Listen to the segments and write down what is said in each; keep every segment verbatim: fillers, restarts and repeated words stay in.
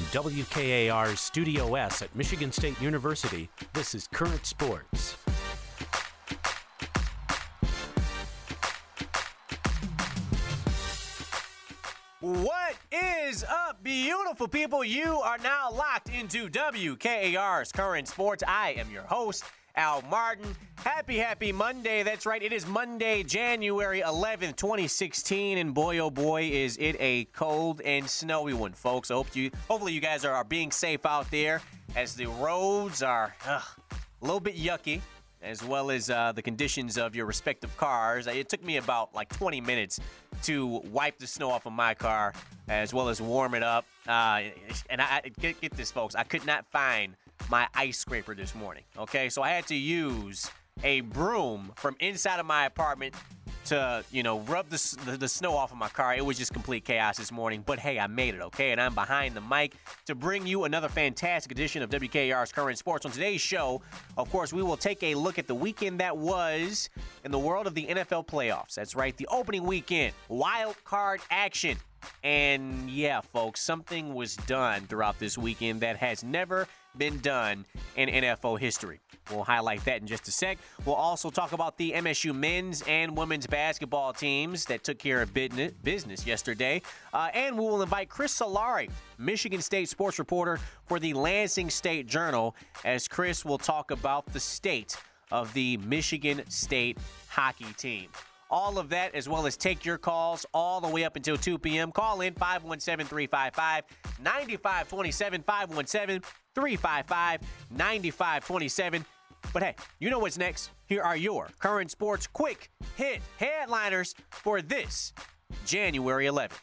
W K A R's Studio S at Michigan State University, this is Current Sports. What is up, beautiful people? You are now locked into W K A R's Current Sports. I am your host, Al Martin. Happy, happy Monday. That's right. It is Monday, January eleventh, twenty sixteen. And boy, oh boy, is it a cold and snowy one, folks. I hope you, hopefully you guys are, are being safe out there as the roads are ugh, a little bit yucky, as well as uh, the conditions of your respective cars. It took me about like twenty minutes to wipe the snow off of my car, as well as warm it up. Uh, and I, get, get this, folks, I could not find my ice scraper this morning, okay? So I had to use a broom from inside of my apartment to, you know, rub the, the, the snow off of my car. It was just complete chaos this morning, but hey, I made it, okay? And I'm behind the mic to bring you another fantastic edition of W K A R's Current Sports. On today's show, of course, we will take a look at the weekend that was in the world of the N F L playoffs. That's right, the opening weekend, wild card action. And yeah, folks, something was done throughout this weekend that has never been done in N F L history. We'll highlight that in just a sec. We'll also talk about the M S U men's and women's basketball teams that took care of business yesterday. Uh, and we will invite Chris Solari, Michigan State sports reporter for the Lansing State Journal, as Chris will talk about the state of the Michigan State hockey team. All of that, as well as take your calls all the way up until two p.m. Call in five one seven, three five five, nine five two seven, five one seven, three five five, nine five two seven. But hey, you know what's next. Here are your current sports quick hit headliners for this January eleventh.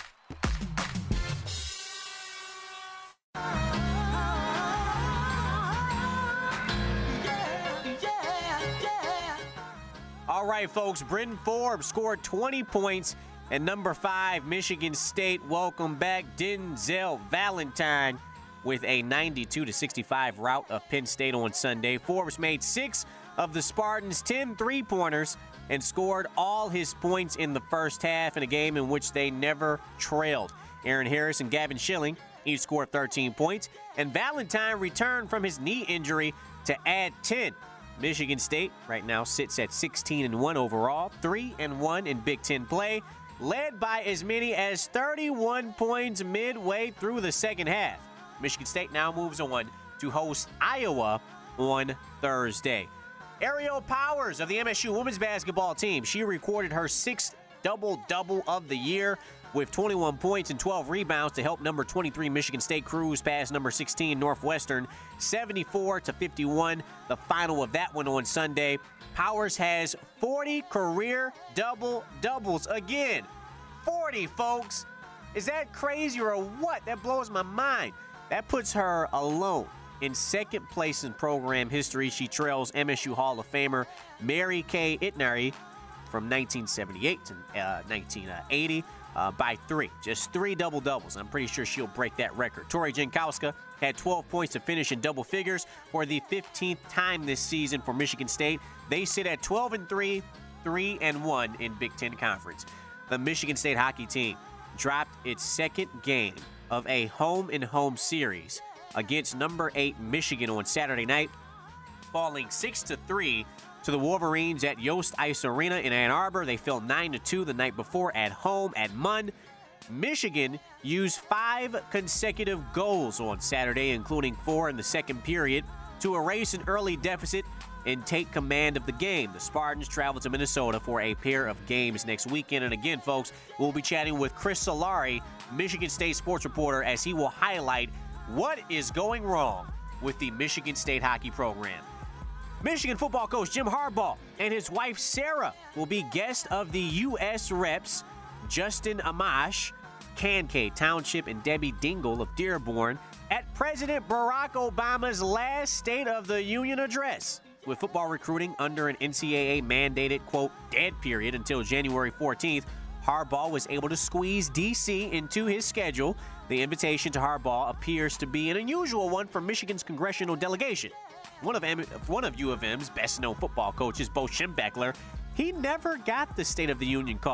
All right, folks, Bryn Forbes scored twenty points, and number five, Michigan State, welcome back Denzel Valentine with a ninety-two to sixty-five rout of Penn State on Sunday. Forbes made six of the Spartans' ten three-pointers and scored all his points in the first half in a game in which they never trailed. Aaron Harris and Gavin Schilling each scored thirteen points, and Valentine returned from his knee injury to add ten. Michigan State right now sits at sixteen and one overall, three and one in Big Ten play, led by as many as thirty-one points midway through the second half. Michigan State now moves on to host Iowa on Thursday. Aerial Powers of the M S U women's basketball team. She recorded her sixth double-double of the year with twenty-one points and twelve rebounds to help number twenty-three Michigan State cruise past number sixteen Northwestern, seventy-four to fifty-one, the final of that one on Sunday. Powers has forty career double-doubles. Again, forty, folks. Is that crazy or what? That blows my mind. That puts her alone in second place in program history. She trails M S U Hall of Famer Mary Kay Itnari from nineteen seventy-eight to uh, nineteen eighty. Uh, by three. Just three double-doubles. I'm pretty sure she'll break that record. Tori Jankowska had twelve points to finish in double figures for the fifteenth time this season for Michigan State. They sit at twelve and three, three and one in Big Ten Conference. The Michigan State hockey team dropped its second game of a home-and-home series against number eight Michigan on Saturday night, falling six to three to the Wolverines at Yost Ice Arena in Ann Arbor. They fell nine to two the night before at home at Munn. Michigan used five consecutive goals on Saturday, including four in the second period, to erase an early deficit and take command of the game. The Spartans travel to Minnesota for a pair of games next weekend. And again, folks, we'll be chatting with Chris Solari, Michigan State sports reporter, as he will highlight what is going wrong with the Michigan State hockey program. Michigan football coach Jim Harbaugh and his wife Sarah will be guests of the U S reps Justin Amash, Kankakee Township, and Debbie Dingle of Dearborn at President Barack Obama's last State of the Union address. With football recruiting under an N C double A mandated, quote, dead period until January fourteenth, Harbaugh was able to squeeze D C into his schedule. The invitation to Harbaugh appears to be an unusual one for Michigan's congressional delegation. One of, M- one of U of M's best-known football coaches, Bo Schembechler, he never got the State of the Union call.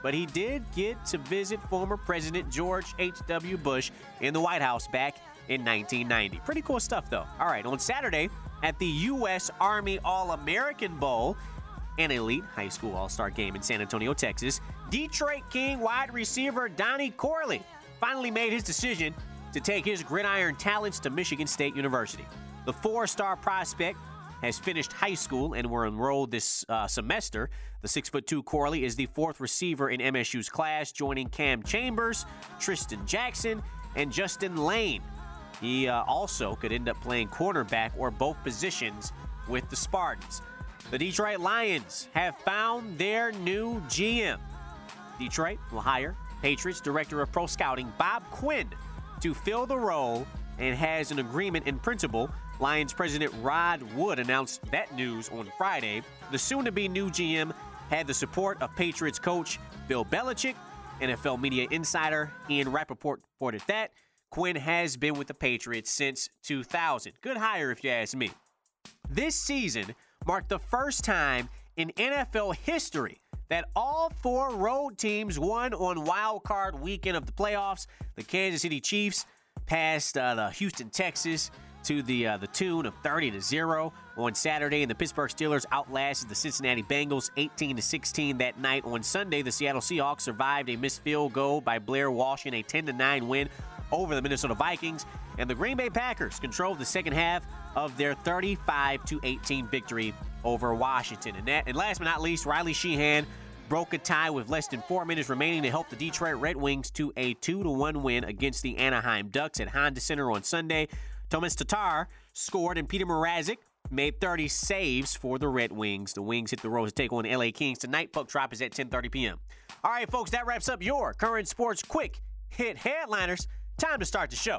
but he did get to visit former President George H W. Bush in the White House back in nineteen ninety. Pretty cool stuff, though. All right, on Saturday at the U S Army All-American Bowl, an elite high school all-star game in San Antonio, Texas, Detroit King wide receiver Donnie Corley finally made his decision to take his gridiron talents to Michigan State University. The four-star prospect has finished high school and were enrolled this uh, semester. The six foot two Corley is the fourth receiver in M S U's class, joining Cam Chambers, Tristan Jackson, and Justin Lane. He uh, also could end up playing cornerback or both positions with the Spartans. The Detroit Lions have found their new G M. Detroit will hire Patriots Director of Pro Scouting Bob Quinn to fill the role and has an agreement in principle. Lions President Rod Wood announced that news on Friday. The soon-to-be new G M had the support of Patriots coach Bill Belichick. N F L media insider Ian Rappaport reported that Quinn has been with the Patriots since two thousand. Good hire, if you ask me. This season marked the first time in N F L history that all four road teams won on Wild Card weekend of the playoffs. The Kansas City Chiefs passed uh, the Houston Texans to the uh, the tune of thirty to zero on Saturday, and the Pittsburgh Steelers outlasted the Cincinnati Bengals eighteen to sixteen that night. On Sunday, the Seattle Seahawks survived a missed field goal by Blair Walsh in a ten to nine win over the Minnesota Vikings, and the Green Bay Packers controlled the second half of their thirty-five to eighteen victory over Washington. And, that, and last but not least, Riley Sheehan broke a tie with less than four minutes remaining to help the Detroit Red Wings to a two to one win against the Anaheim Ducks at Honda Center on Sunday. Thomas Tatar scored, and Peter Mrazek made thirty saves for the Red Wings. The Wings hit the road to take on the L A Kings tonight. Puck drop is at ten thirty p.m. All right, folks, that wraps up your Current Sports Quick Hit Headliners. Time to start the show.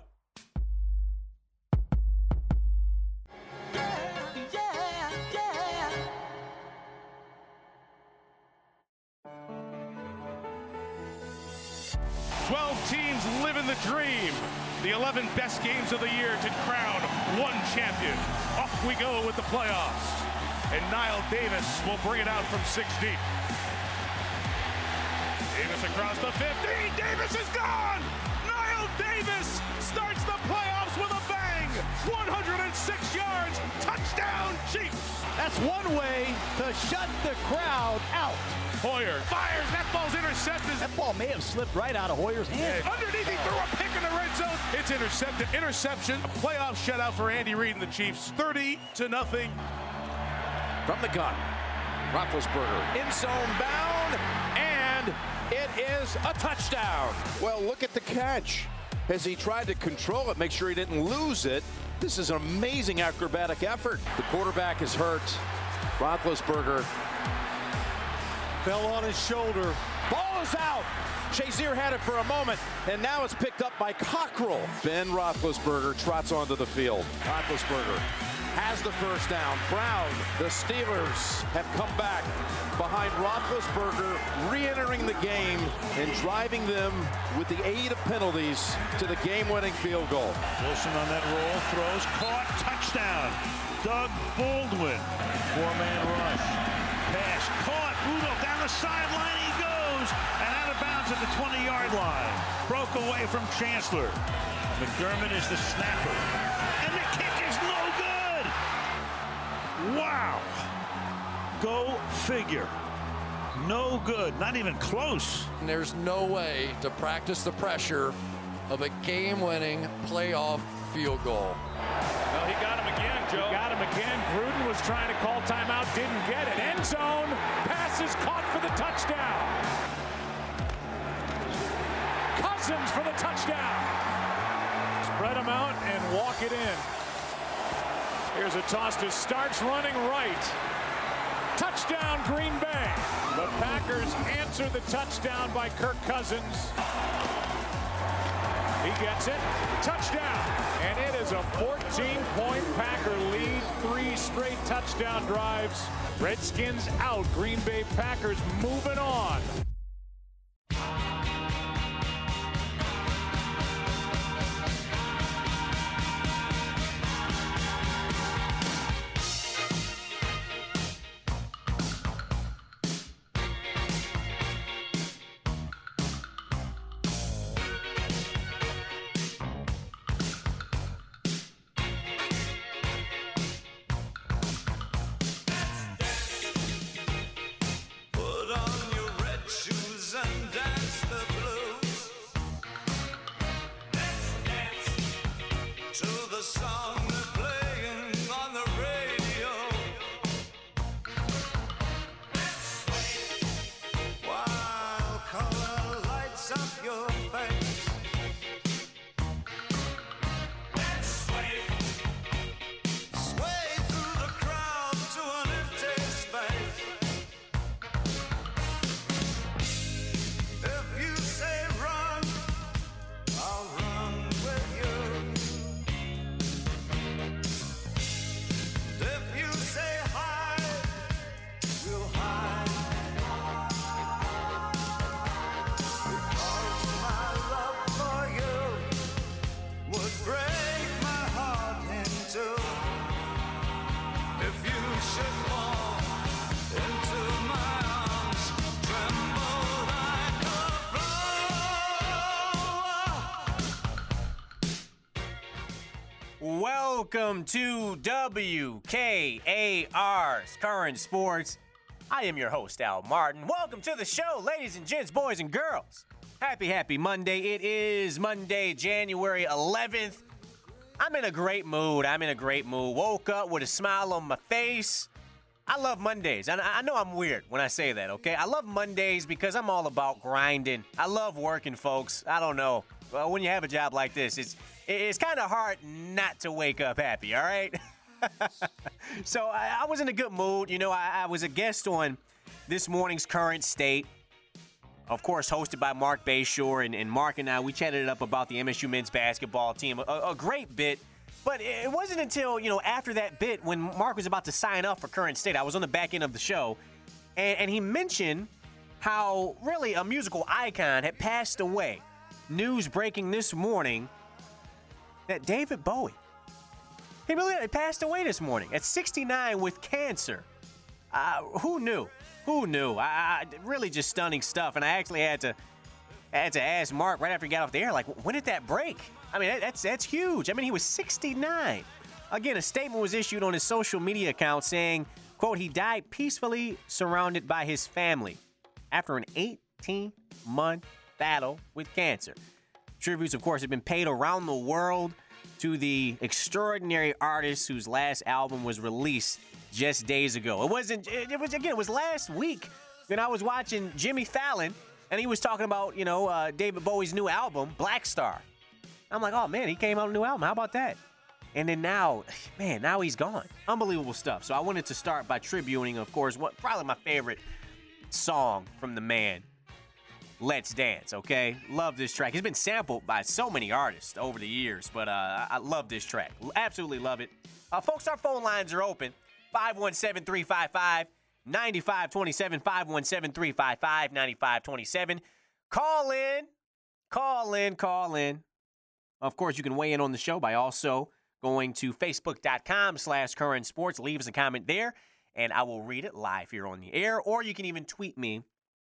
twelve teams living the dream. The eleven best games of the year to crown one champion. Off we go with the playoffs. And Niall Davis will bring it out from six deep. Davis across the fifty. Davis is gone! Niall Davis starts the playoffs with a bang! one hundred six yards, touchdown Chiefs! That's one way to shut the crowd out. Hoyer fires, that ball's intercepted. That ball may have slipped right out of Hoyer's hand. Underneath, he threw a pick in the red zone. It's intercepted. Interception. A playoff shutout for Andy Reid and the Chiefs. thirty to nothing. From the gun, Roethlisberger in zone bound, and it is a touchdown. Well, look at the catch. As he tried to control it, make sure he didn't lose it. This is an amazing acrobatic effort. The quarterback is hurt. Roethlisberger Fell on his shoulder. Ball is out. Shazier had it for a moment, and now it's picked up by Cockrell. Ben Roethlisberger trots onto the field. Roethlisberger has the first down. Brown, the Steelers have come back behind Roethlisberger, re-entering the game and driving them with the aid of penalties to the game-winning field goal. Wilson on that roll, throws, caught, touchdown. Doug Baldwin, four-man rush. Pass, caught, Rudolph down the sideline, he goes, and out of bounds at the twenty-yard line. Broke away from Chancellor. McDermott is the snapper, and the kick is no good! Wow! Go figure. No good, not even close. And there's no way to practice the pressure of a game-winning playoff field goal. Well, he got him again, Joe. He got him again. Gruden was trying to call timeout, didn't get it. End zone, pass is caught for the touchdown. Cousins for the touchdown. Spread them out and walk it in. Here's a toss to Starks running right. Touchdown, Green Bay. The Packers answer the touchdown by Kirk Cousins. He gets it. Touchdown. And it is a fourteen-point Packer lead. Three straight touchdown drives. Redskins out. Green Bay Packers moving on. to the song they're playing on the radio. Let's sway while color lights up your face. Let's sway, sway through the crowd to an empty space. If you say run, I'll run with you. If you say hide, we'll hide. Because my love for you would break my heart in two. If you should fall into my arms, tremble like a flower. Welcome to W K A R's Current Sports. I am your host, Al Martin. Welcome to the show, ladies and gents, boys and girls. Happy, happy Monday. It is Monday, January eleventh. I'm in a great mood. I'm in a great mood. Woke up with a smile on my face. I love Mondays. And I I know I'm weird when I say that, okay? I love Mondays because I'm all about grinding. I love working, folks. I don't know. Well, when you have a job like this, it's it's kind of hard not to wake up happy, all right? So I, I was in a good mood. You know, I, I was a guest on this morning's Current State, of course, hosted by Mark Bayshore. And, and Mark and I, we chatted it up about the M S U men's basketball team. A, a great bit. But it wasn't until, you know, after that bit when Mark was about to sign up for Current State. I was on the back end of the show. And, and he mentioned how really a musical icon had passed away. News breaking this morning that David Bowie, he really had passed away this morning at sixty-nine with cancer. Uh, who knew? Who knew? I, I, really just stunning stuff. And I actually had to had to ask Mark right after he got off the air, like, when did that break? I mean, that, that's that's huge. I mean, he was sixty-nine. Again, a statement was issued on his social media account saying, quote, he died peacefully surrounded by his family after an eighteen-month battle with cancer. Tributes, of course, have been paid around the world to the extraordinary artist whose last album was released just days ago. It wasn't, it was, again, it was last week when I was watching Jimmy Fallon, and he was talking about, you know, uh, David Bowie's new album, Black Star. I'm like, oh, man, he came out with a new album. How about that? And then now, man, now he's gone. Unbelievable stuff. So I wanted to start by tributing, of course, what probably my favorite song from the man, Let's Dance, okay? Love this track. It's been sampled by so many artists over the years, but uh, I love this track. Absolutely love it. Uh, folks, our phone lines are open. five one seven, three five five, nine five two seven, five one seven, three five five, nine five two seven. Call in. Call in. Call in. Of course, you can weigh in on the show by also going to facebook.com slash current sports. Leave us a comment there, and I will read it live here on the air. Or you can even tweet me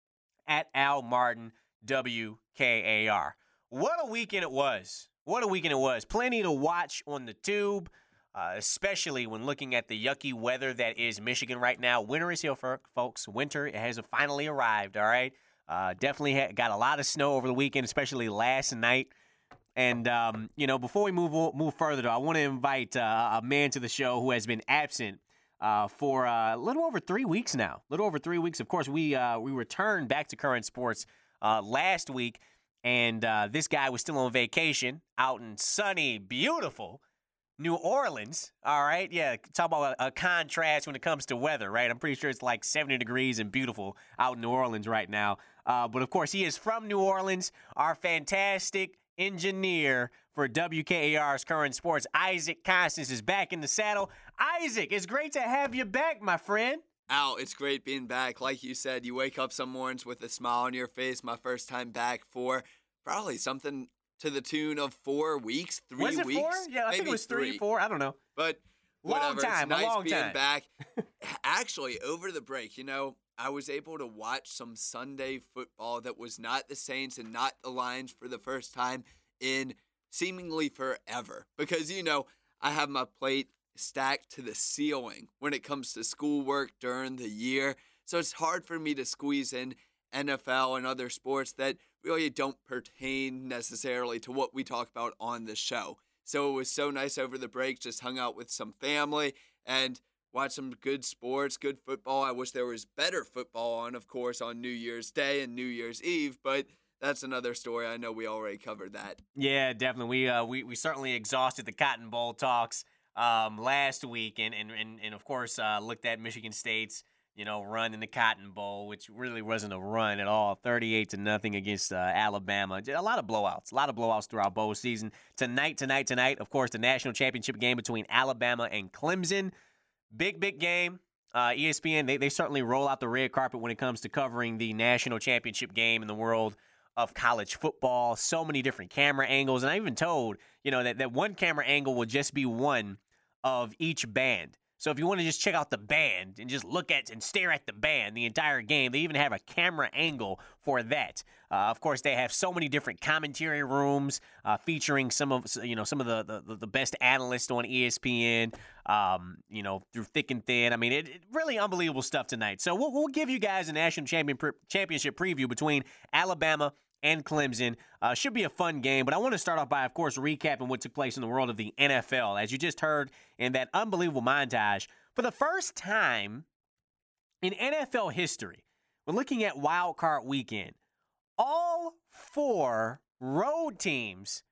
at Al Martin W K A R. What a weekend it was. What a weekend it was. Plenty to watch on the tube, uh, especially when looking at the yucky weather that is Michigan right now. Winter is here, folks. Winter has finally arrived, all right? Uh, definitely ha- got a lot of snow over the weekend, especially last night. And, um, you know, before we move move further, though, I want to invite uh, a man to the show who has been absent uh, for uh, a little over three weeks now. A little over three weeks. Of course, we uh, we returned back to Current Sports uh, last week, and uh, this guy was still on vacation out in sunny, beautiful New Orleans. All right, yeah, talk about a, a contrast when it comes to weather, right? I'm pretty sure it's like seventy degrees and beautiful out in New Orleans right now. Uh, but, of course, he is from New Orleans, our fantastic engineer for W K A R's Current Sports, Isaac Constance, is back in the saddle. Isaac, it's great to have you back, my friend. Al, it's great being back. Like you said, you wake up some mornings with a smile on your face. My first time back for probably something to the tune of four weeks, three was it weeks. Four? Yeah, I maybe think it was three, three, four. I don't know. But long whatever. time, it's nice a long being time. back. Actually, over the break, you know, I was able to watch some Sunday football that was not the Saints and not the Lions for the first time in seemingly forever. Because, you know, I have my plate stacked to the ceiling when it comes to schoolwork during the year. So it's hard for me to squeeze in N F L and other sports that really don't pertain necessarily to what we talk about on the show. So it was so nice over the break, just hung out with some family and watched some good sports, good football. I wish there was better football on, of course, on New Year's Day and New Year's Eve, but that's another story. I know we already covered that. Yeah, definitely. We uh, we, we certainly exhausted the Cotton Bowl talks um, last week, and, and, and, and of course, uh, looked at Michigan State's you know, run in the Cotton Bowl, which really wasn't a run at all, thirty-eight to nothing against uh, Alabama. A lot of blowouts, a lot of blowouts throughout bowl season. Tonight, tonight, tonight, of course, the national championship game between Alabama and Clemson. Big, big game. Uh, E S P N, they, they certainly roll out the red carpet when it comes to covering the national championship game in the world of college football. So many different camera angles. And I even told, you know, that, that one camera angle will just be one of each band. So if you want to just check out the band and just look at and stare at the band the entire game, they even have a camera angle for that. Uh, of course, they have so many different commentary rooms uh, featuring some of you know some of the, the the best analysts on E S P N. Um, you know, through thick and thin. I mean, it, it really unbelievable stuff tonight. So we'll we'll give you guys a national champion pre- championship preview between Alabama and Clemson. Uh, should be a fun game, but I want to start off by, of course, recapping what took place in the world of the N F L. As you just heard in that unbelievable montage, for the first time in N F L history, we're looking at Wild Card Weekend. All four road teams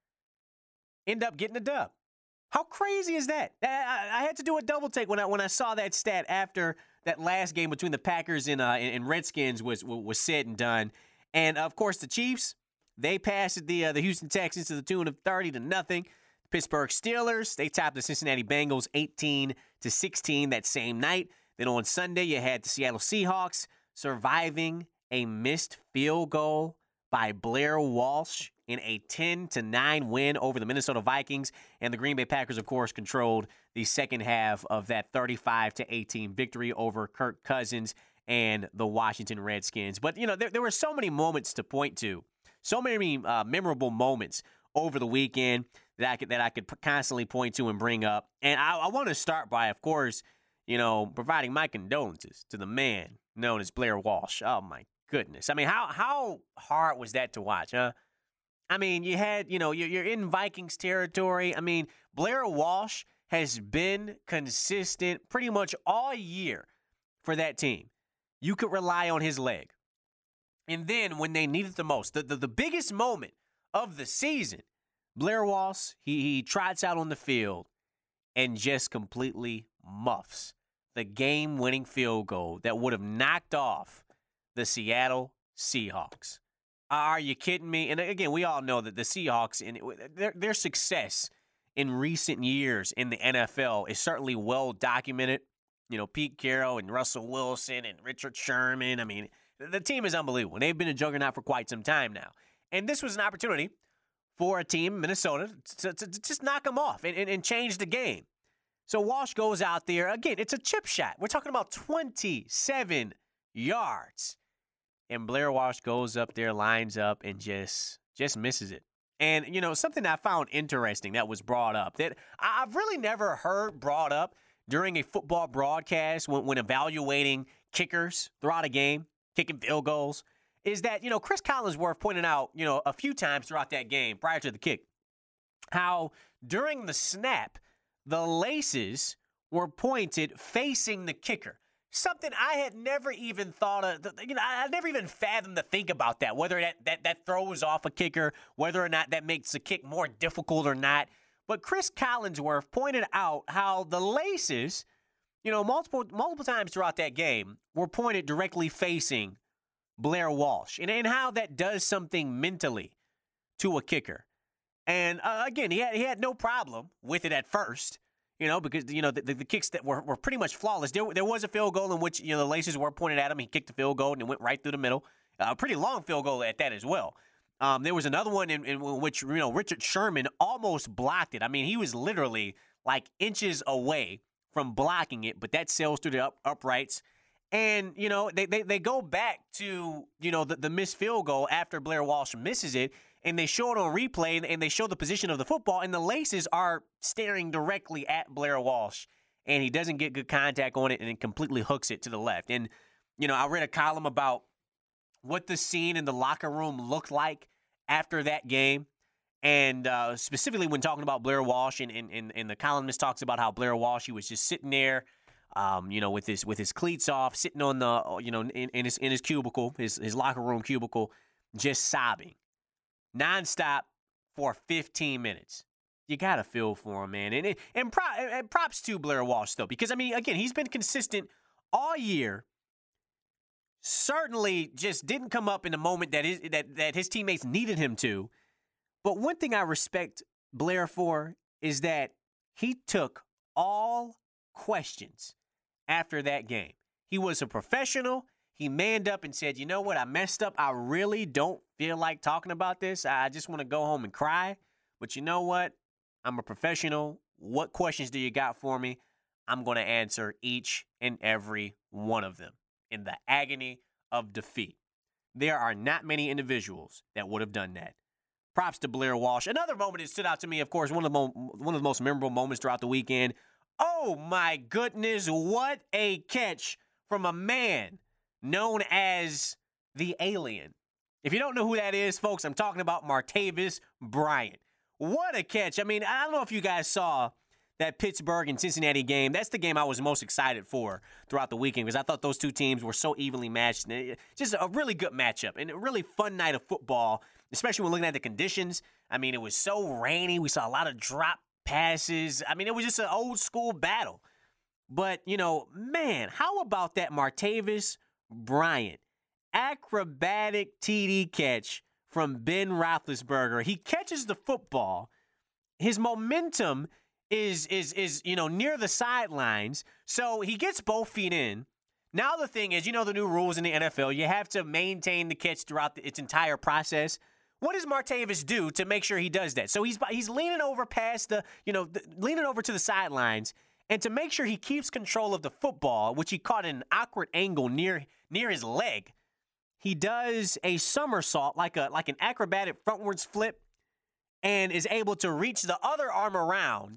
end up getting a dub. How crazy is that? I, I had to do a double take when I when I saw that stat after that last game between the Packers and, uh, and Redskins was was said and done. And, of course, the Chiefs, they passed the uh, the Houston Texans to the tune of thirty to nothing. Pittsburgh Steelers, they topped the Cincinnati Bengals eighteen to sixteen that same night. Then on Sunday, you had the Seattle Seahawks surviving a missed field goal by Blair Walsh in a ten to nine win over the Minnesota Vikings. And the Green Bay Packers, of course, controlled the second half of that thirty-five to eighteen victory over Kirk Cousins and the Washington Redskins. But, you know, there, there were so many moments to point to, so many uh, memorable moments over the weekend that I could that I could constantly point to and bring up. And I, I want to start by, of course, you know, providing my condolences to the man known as Blair Walsh. Oh, my goodness. I mean, how how hard was that to watch, huh? I mean, you had, you know, you're, you're in Vikings territory. I mean, Blair Walsh has been consistent pretty much all year for that team. You could rely on his leg. And then when they needed the most, the, the, the biggest moment of the season, Blair Walsh, he, he trots out on the field and just completely muffs the game-winning field goal that would have knocked off the Seattle Seahawks. Are you kidding me? And again, we all know that the Seahawks, and their, their success in recent years in the N F L is certainly well documented. You know, Pete Carroll and Russell Wilson and Richard Sherman. I mean, the team is unbelievable. And they've been a juggernaut for quite some time now. And this was an opportunity for a team, Minnesota, to, to, to just knock them off and, and, and change the game. So Walsh goes out there. Again, it's a chip shot. We're talking about twenty-seven yards. And Blair Walsh goes up there, lines up, and just just misses it. And, you know, something I found interesting that was brought up that I've really never heard brought up during a football broadcast when, when evaluating kickers throughout a game, kicking field goals, is that, you know, Chris Collinsworth pointed out, you know, a few times throughout that game prior to the kick, how during the snap, the laces were pointed facing the kicker. Something I had never even thought of, you know, I never even fathomed to think about that, whether that, that, that throws off a kicker, whether or not that makes the kick more difficult or not. But Chris Collinsworth pointed out how the laces, you know, multiple multiple times throughout that game were pointed directly facing Blair Walsh, and, and how that does something mentally to a kicker. And uh, again, he had he had no problem with it at first, you know, because you know the, the, the kicks that were, were pretty much flawless. There there was a field goal in which you know the laces were pointed at him. He kicked the field goal and it went right through the middle. A uh, pretty long field goal at that as well. Um, there was another one in, in which, you know, Richard Sherman almost blocked it. I mean, he was literally like inches away from blocking it, but that sails through the up, uprights. And, you know, they, they, they go back to, you know, the, the missed field goal after Blair Walsh misses it, and they show it on replay, and they show the position of the football, and the laces are staring directly at Blair Walsh, and he doesn't get good contact on it, and it completely hooks it to the left. And, you know, I read a column about what the scene in the locker room looked like after that game. And uh, specifically when talking about Blair Walsh, and, and, and, and the columnist talks about how Blair Walsh, he was just sitting there, um, you know, with his with his cleats off, sitting on the, you know, in, in his in his cubicle, his his locker room cubicle, just sobbing, nonstop for fifteen minutes. You gotta feel for him, man, and and, and, pro, and props to Blair Walsh though, because I mean, again, he's been consistent all year. Certainly, just didn't come up in the moment that his that that his teammates needed him to. But one thing I respect Blair for is that he took all questions after that game. He was a professional. He manned up and said, you know what, I messed up. I really don't feel like talking about this. I just want to go home and cry. But you know what? I'm a professional. What questions do you got for me? I'm going to answer each and every one of them in the agony of defeat. There are not many individuals that would have done that. Props to Blair Walsh. Another moment that stood out to me, of course, one of the mo- one of the most memorable moments throughout the weekend. Oh, my goodness, what a catch from a man known as the Alien. If you don't know who that is, folks, I'm talking about Martavis Bryant. What a catch. I mean, I don't know if you guys saw that Pittsburgh and Cincinnati game. That's the game I was most excited for throughout the weekend because I thought those two teams were so evenly matched. Just a really good matchup and a really fun night of football, especially when looking at the conditions. I mean, it was so rainy. We saw a lot of drop passes. I mean, it was just an old school battle. But, you know, man, how about that Martavis Bryant acrobatic T D catch from Ben Roethlisberger? He catches the football. His momentum is, is, is you know, near the sidelines. So he gets both feet in. Now the thing is, you know the new rules in the N F L, you have to maintain the catch throughout the, its entire process. What does Martavis do to make sure he does that? So he's he's leaning over past the, you know, the, leaning over to the sidelines, and to make sure he keeps control of the football, which he caught at an awkward angle near near his leg, he does a somersault, like a like an acrobatic frontwards flip, and is able to reach the other arm around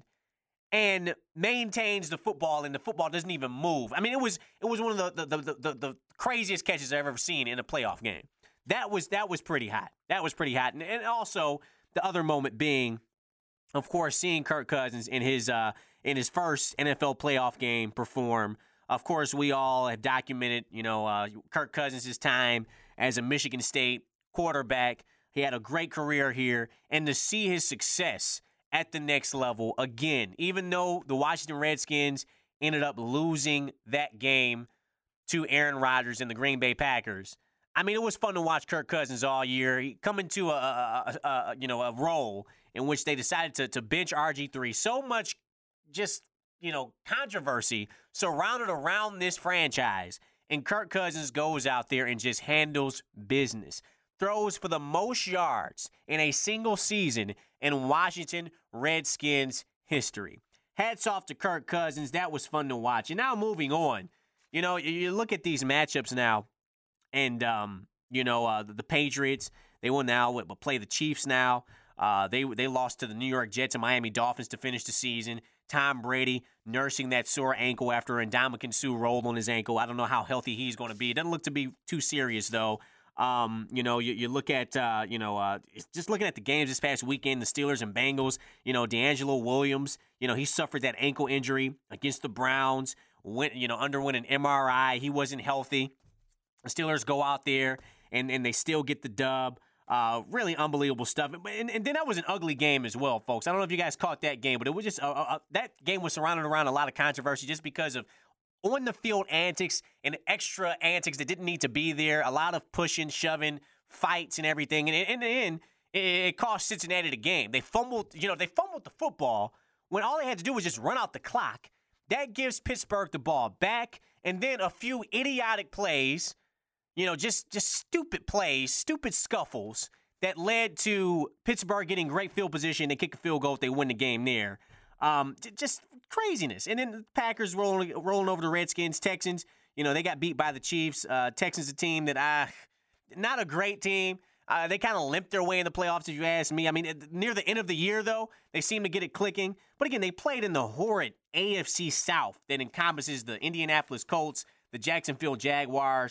and maintains the football, and the football doesn't even move. I mean, it was it was one of the the the, the, the craziest catches I've ever seen in a playoff game. That was that was pretty hot. That was pretty hot. And, and also the other moment being, of course, seeing Kirk Cousins in his uh, in his first N F L playoff game perform. Of course, we all have documented, you know, uh, Kirk Cousins' time as a Michigan State quarterback. He had a great career here, and to see his success at the next level again, even though the Washington Redskins ended up losing that game to Aaron Rodgers and the Green Bay Packers. I mean, it was fun to watch Kirk Cousins all year. He come into a, a, a, a you know a role in which they decided to to bench R G three. So much just you know controversy surrounded around this franchise, and Kirk Cousins goes out there and just handles business. Throws for the most yards in a single season in Washington Redskins history. Hats off to Kirk Cousins. That was fun to watch. And now moving on, you know, you look at these matchups now, and, um, you know, uh, the, the Patriots, they will now but play the Chiefs now. Uh, they they lost to the New York Jets and Miami Dolphins to finish the season. Tom Brady nursing that sore ankle after Ndamukong Suh rolled on his ankle. I don't know how healthy he's going to be. It doesn't look to be too serious, though. Um, you know, you, you look at, uh, you know, uh, just looking at the games this past weekend, the Steelers and Bengals, you know, D'Angelo Williams, you know, he suffered that ankle injury against the Browns, went, you know, underwent an M R I. He wasn't healthy. The Steelers go out there and, and they still get the dub. Uh, really unbelievable stuff. And, and then that was an ugly game as well, folks. I don't know if you guys caught that game, but it was just, uh, uh, that game was surrounded around a lot of controversy just because of on-the-field antics and extra antics that didn't need to be there. A lot of pushing, shoving, fights, and everything. And in the end, it cost Cincinnati the game. They fumbled, you know, they fumbled the football when all they had to do was just run out the clock. That gives Pittsburgh the ball back, and then a few idiotic plays, you know, just just stupid plays, stupid scuffles that led to Pittsburgh getting great field position and kick a field goal if they win the game there. Um, just craziness. And then the Packers rolling rolling over the Redskins, Texans. You know, they got beat by the Chiefs. Uh, Texans, a team that I, not a great team. Uh, they kind of limped their way in the playoffs, if you ask me. I mean, near the end of the year, though, they seem to get it clicking. But again, they played in the horrid A F C South that encompasses the Indianapolis Colts, the Jacksonville Jaguars,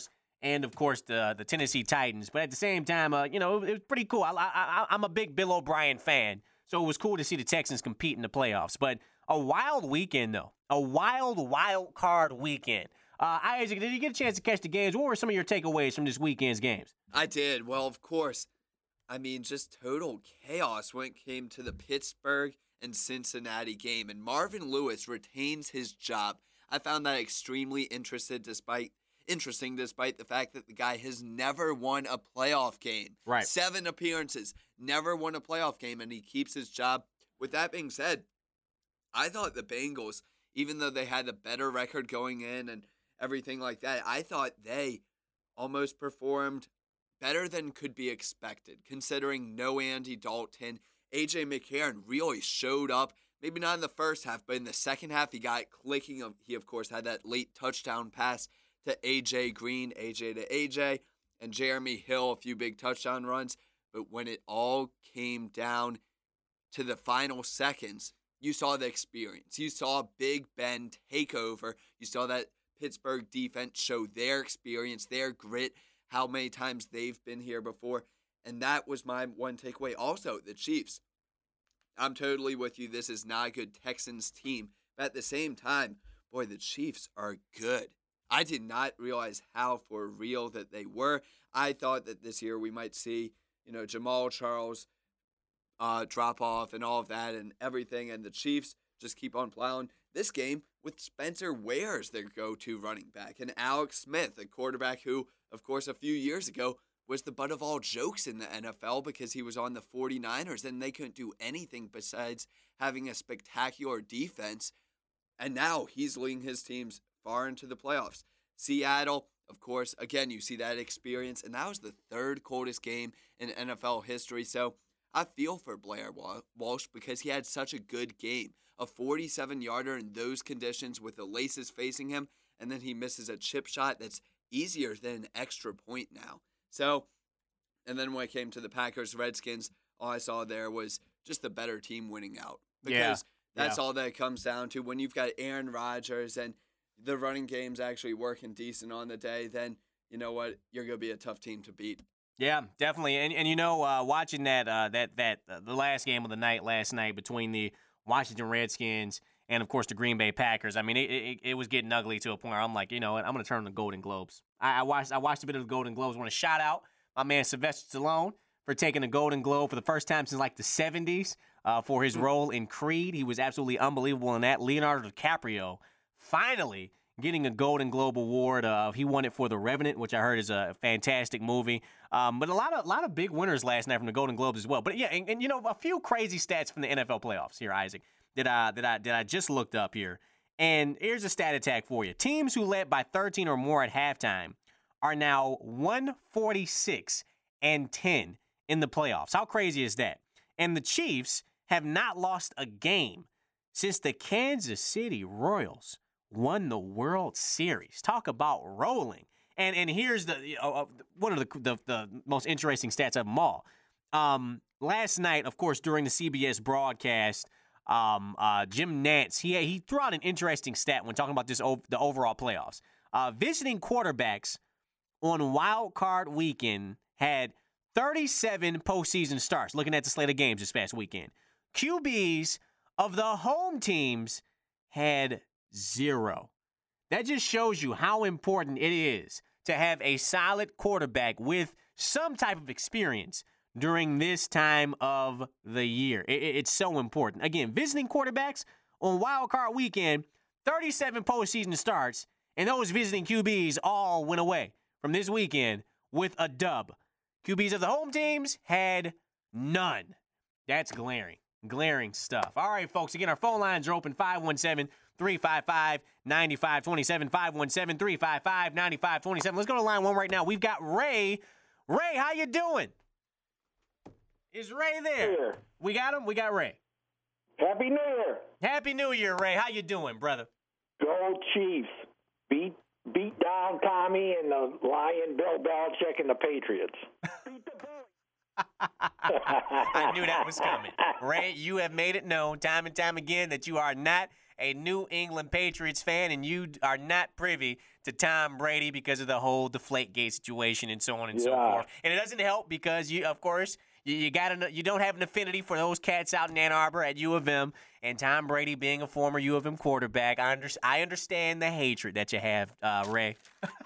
and, of course, the the Tennessee Titans. But at the same time, uh, you know, it, it was pretty cool. I, I, I'm a big Bill O'Brien fan, so it was cool to see the Texans compete in the playoffs. But a wild weekend, though. A wild, wild card weekend. Uh, Isaac, did you get a chance to catch the games? What were some of your takeaways from this weekend's games? I did. Well, of course. I mean, just total chaos when it came to the Pittsburgh and Cincinnati game. And Marvin Lewis retains his job. I found that extremely interested despite interesting despite the fact that the guy has never won a playoff game. Right. Seven appearances, never won a playoff game, and he keeps his job. With that being said, I thought the Bengals, even though they had a better record going in and everything like that, I thought they almost performed better than could be expected, considering no Andy Dalton. A J McCarron really showed up, maybe not in the first half, but in the second half, he got clicking. He, of course, had that late touchdown pass to A J Green, A J to A J, and Jeremy Hill, a few big touchdown runs. But when it all came down to the final seconds, you saw the experience. You saw Big Ben take over. You saw that Pittsburgh defense show their experience, their grit, how many times they've been here before. And that was my one takeaway. Also, the Chiefs. I'm totally with you. This is not a good Texans team. But at the same time, boy, the Chiefs are good. I did not realize how for real that they were. I thought that this year we might see, you know, Jamal Charles uh, drop off and all of that and everything. And the Chiefs just keep on plowing. This game with Spencer Ware as their go-to running back and Alex Smith, a quarterback who, of course, a few years ago was the butt of all jokes in the N F L because he was on the forty-niners and they couldn't do anything besides having a spectacular defense. And now he's leading his teams far into the playoffs. Seattle, of course, again, you see that experience. And that was the third coldest game in N F L history. So I feel for Blair Walsh because he had such a good game. A forty-seven-yarder in those conditions with the laces facing him, and then he misses a chip shot that's easier than an extra point now. So, and then when it came to the Packers-Redskins, all I saw there was just the better team winning out. Because yeah. that's yeah. all that it comes down to. When you've got Aaron Rodgers and the running game's actually working decent on the day, then you know what? You're going to be a tough team to beat. Yeah, definitely. And and you know, uh, watching that uh, that that uh, the last game of the night last night between the Washington Redskins and, of course, the Green Bay Packers, I mean, it, it, it was getting ugly to a point where I'm like, you know what, I'm going to turn on the Golden Globes. I, I watched I watched a bit of the Golden Globes. I want to shout out my man Sylvester Stallone for taking a Golden Globe for the first time since, like, the seventies uh, for his role in Creed. He was absolutely unbelievable in that. Leonardo DiCaprio finally getting a Golden Globe award. Uh, he won it for The Revenant, which I heard is a fantastic movie. Um, but a lot of a lot of big winners last night from the Golden Globes as well. But yeah, and, and you know, a few crazy stats from the N F L playoffs here, Isaac, that I that I that I just looked up here. And here's a stat attack for you: teams who led by thirteen or more at halftime are now one forty-six and ten in the playoffs. How crazy is that? And the Chiefs have not lost a game since the Kansas City Royals won the World Series. Talk about rolling. And and here's the you know, uh, one of the, the the most interesting stats of them all. Um, last night, of course, during the C B S broadcast, um, uh, Jim Nantz he he threw out an interesting stat when talking about this the overall playoffs. Uh, visiting quarterbacks on Wild Card Weekend had thirty-seven postseason starts. Looking at the slate of games this past weekend, Q Bs of the home teams had zero. That just shows you how important it is to have a solid quarterback with some type of experience during this time of the year. It, it's so important. Again, visiting quarterbacks on Wild Card Weekend, thirty-seven postseason starts, and those visiting Q Bs all went away from this weekend with a dub. Q Bs of the home teams had none. That's glaring. Glaring stuff. All right, folks. Again, our phone lines are open five one seven, three five five, nine five two seven, five one seven, three five five, nine five two seven. Let's go to line one right now. We've got Ray. Ray, how you doing? Is Ray there? Here. We got him? We got Ray. Happy New Year. Happy New Year, Ray. How you doing, brother? Go Chiefs. Beat beat down Tommy and the Lion, Bill Belichick, and the Patriots. Beat the Bulls. I knew that was coming. Ray, you have made it known time and time again that you are not a New England Patriots fan, and you are not privy to Tom Brady because of the whole Deflategate situation and so on and yeah. so forth. And it doesn't help because you, of course, you, you got an, you don't have an affinity for those cats out in Ann Arbor at U of M, and Tom Brady being a former U of M quarterback. I, under, I understand the hatred that you have, uh, Ray.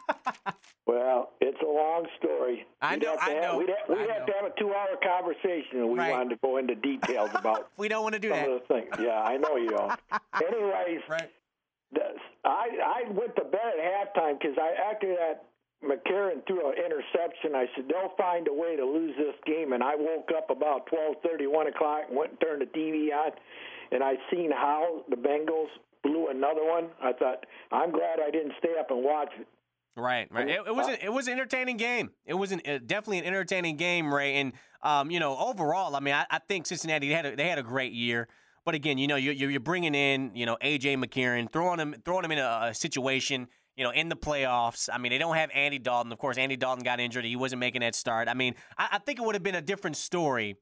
Well, it's a long story. I We'd know. have to I have, know. We'd have, we'd I have know. to have a two-hour conversation if we Right. wanted to go into details about We don't want to do some that. of the things. Yeah, I know you don't. Anyways, Right. the, I, I went to bed at halftime because I, after that McCarron threw an interception, I said, they'll find a way to lose this game. And I woke up about twelve thirty, one o'clock, and went and turned the T V on, and I seen how the Bengals blew another one. I thought, I'm glad I didn't stay up and watch it. Right, right. It, it was an, it was an entertaining game. It was an, uh, definitely an entertaining game, Ray. And um, you know, overall, I mean, I, I think Cincinnati had a, they had a great year. But again, you know, you're you're bringing in, you know, A J McCarron, throwing him throwing him in a, a situation, you know, in the playoffs. I mean, they don't have Andy Dalton. Of course, Andy Dalton got injured. He wasn't making that start. I mean, I, I think it would have been a different story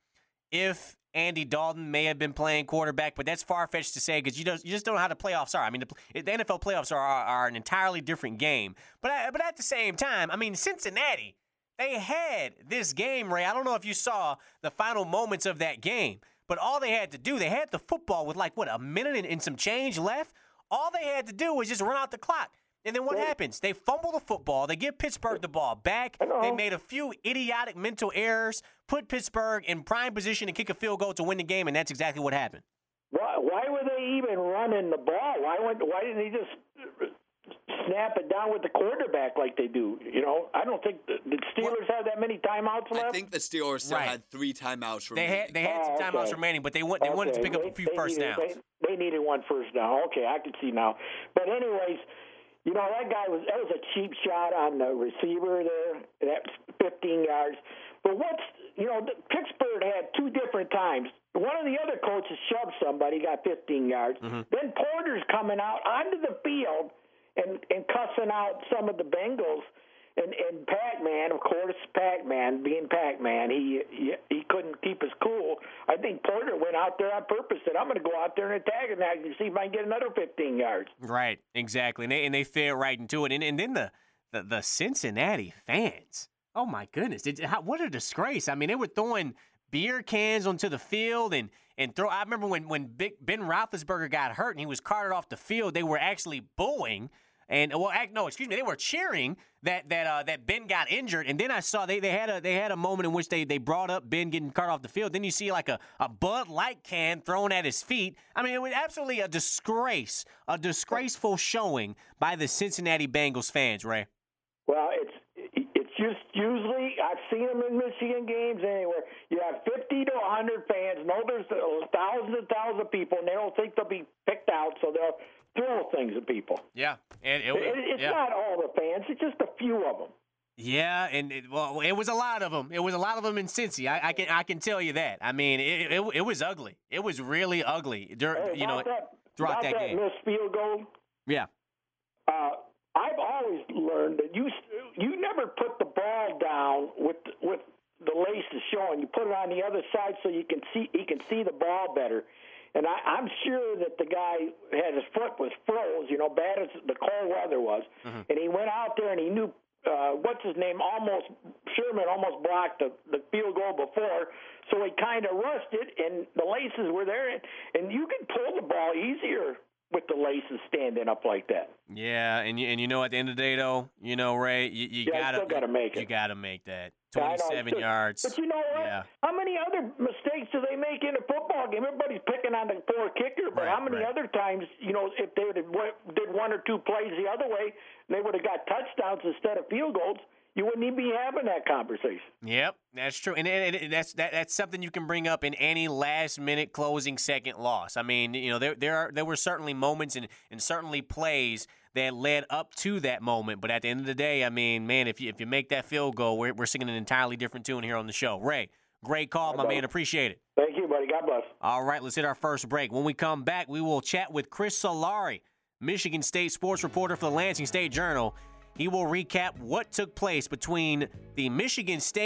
if Andy Dalton may have been playing quarterback, but that's far-fetched to say because you, you just don't know how the playoffs are. I mean, the, the N F L playoffs are, are, are an entirely different game. But, but at the same time, I mean, Cincinnati, they had this game, Ray. I don't know if you saw the final moments of that game, but all they had to do, they had the football with like, what, a minute and, and some change left? All they had to do was just run out the clock. And then what happens? They fumble the football. They give Pittsburgh the ball back. They made a few idiotic mental errors, put Pittsburgh in prime position to kick a field goal to win the game, and that's exactly what happened. Why, why were they even running the ball? Why went, Why didn't they just snap it down with the quarterback like they do? You know, I don't think the, the Steelers have that many timeouts left. I think the Steelers still Right. had three timeouts They remaining. had they had Oh, some timeouts okay. remaining, but they want they wanted to Okay, pick up they- a few they first needed, downs. They, they needed one first down. Okay, I can see now. But anyways, you know, that guy was that was a cheap shot on the receiver there. That's fifteen yards. But what's you know, Pittsburgh had two different times. One of the other coaches shoved somebody, got fifteen yards. Mm-hmm. Then Porter's coming out onto the field and, and cussing out some of the Bengals. And, and Pac-Man, of course, Pac-Man, being Pac-Man, he, he he couldn't keep his cool. I think Porter went out there on purpose, said, I'm going to go out there and attack him and see if I can get another fifteen yards. Right, exactly. And they, and they fell right into it. And, and then the, the, the Cincinnati fans, oh, my goodness. It, how, what a disgrace. I mean, they were throwing beer cans onto the field and, and throw. I remember when, when Big, Ben Roethlisberger got hurt and he was carted off the field, they were actually booing. And well, act, no, excuse me, they were cheering that that uh, that Ben got injured, and then I saw they, they had a they had a moment in which they, they brought up Ben getting carted off the field. Then you see like a, a Bud Light can thrown at his feet. I mean, it was absolutely a disgrace, a disgraceful showing by the Cincinnati Bengals fans, Ray. Well, it's it's just usually I've seen them in Michigan games anywhere. You have fifty to a hundred fans. No, there's thousands and thousands of people, and they don't think they'll be picked out, so they'll throw things at people. Yeah, and it, It, it's yeah. not all the fans; it's just a few of them. Yeah, and it, well, it was a lot of them. It was a lot of them in Cincy. I, I can I can tell you that. I mean, it, it it was ugly. It was really ugly. Dur- Hey, you know, about that, throughout about that that game. missed field goal. Yeah. Uh, I've always learned that you you never put the ball down with with the laces showing. You put it on the other side so you can see you can see the ball better. And I, I'm sure that the guy had his foot was froze, you know, bad as the cold weather was. Mm-hmm. And he went out there and he knew uh, what's his name almost Sherman almost blocked the, the field goal before, so he kind of rushed it, and the laces were there, and, and you can pull the ball easier with the laces standing up like that. Yeah, and you, and you know, at the end of the day, though, you know, Ray, you, you Yeah, gotta still gotta make it. You gotta make that I know, twenty-seven but- yards. But you know what? Yeah. How many other mistakes do they make in a football game? Everybody's picking on the poor kicker, but Right, how many right. other times, you know, if they would have went- did one or two plays the other way, they would have got touchdowns instead of field goals. You wouldn't even be having that conversation. Yep, that's true, and, and, and that's that, that's something you can bring up in any last-minute closing second loss. I mean, you know, there there are, there were certainly moments and, and certainly plays that led up to that moment, but at the end of the day, I mean, man, if you if you make that field goal, we're we're singing an entirely different tune here on the show. Ray, great call, my buddy. man, appreciate it. Thank you, buddy. God bless. All right, let's hit our first break. When we come back, we will chat with Chris Solari, Michigan State sports reporter for the Lansing State Journal. He will recap what took place between the Michigan State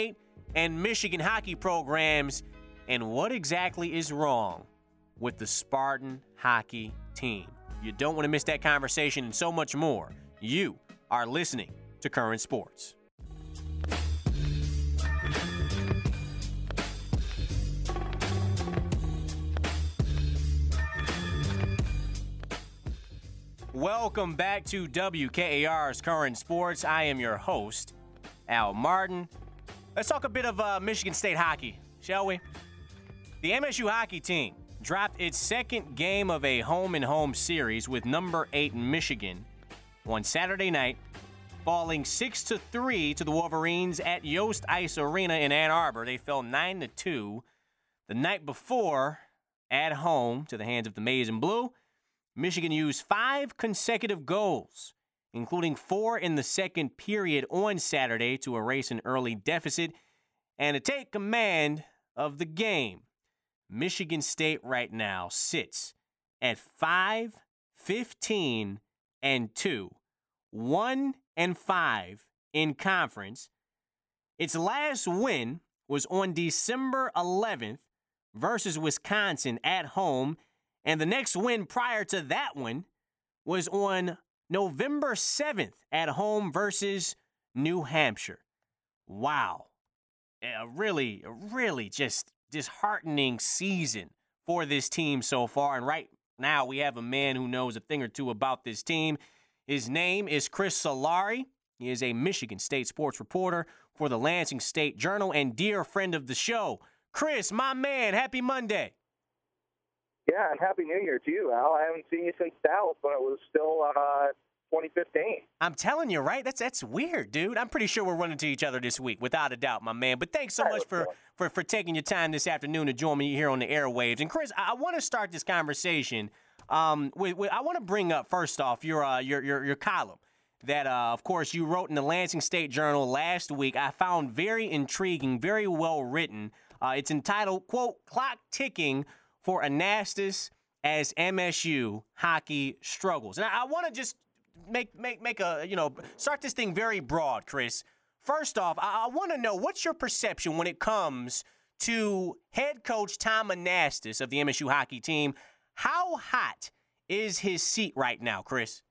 and Michigan hockey programs, and what exactly is wrong with the Spartan hockey team. You don't want to miss that conversation and so much more. You are listening to Current Sports. Welcome back to W K A R's Current Sports. I am your host, Al Martin. Let's talk a bit of uh, Michigan State hockey, shall we? The M S U hockey team dropped its second game of a home-and-home series with number eight Michigan on Saturday night, falling six to three to the Wolverines at Yost Ice Arena in Ann Arbor. They fell nine to two. The night before, at home to the hands of the Maize and Blue, Michigan used five consecutive goals, including four in the second period on Saturday to erase an early deficit and to take command of the game. Michigan State right now sits at five, fifteen, and two, one and five in conference. Its last win was on December eleventh versus Wisconsin at home, and the next win prior to that one was on November seventh at home versus New Hampshire. Wow. A really, really just disheartening season for this team so far. And right now we have a man who knows a thing or two about this team. His name is Chris Solari. He is a Michigan State sports reporter for the Lansing State Journal and dear friend of the show. Chris, my man, happy Monday. Yeah, and Happy New Year to you, Al. I haven't seen you since Dallas when it was still uh, twenty fifteen. I'm telling you, right? That's that's weird, dude. I'm pretty sure we're running to each other this week, without a doubt, my man. But thanks so much for, for, for taking your time this afternoon to join me here on the airwaves. And, Chris, I, I want to start this conversation um, with, with I want to bring up, first off, your, uh, your, your, your column that, uh, of course, you wrote in the Lansing State Journal last week. I found very intriguing, very well written. Uh, it's entitled, quote, "Clock Ticking for Anastas as M S U Hockey Struggles." And I, I want to just make make make a, you know, start this thing very broad, Chris. First off, I, I want to know, what's your perception when it comes to head coach Tom Anastas of the M S U hockey team? How hot is his seat right now, Chris?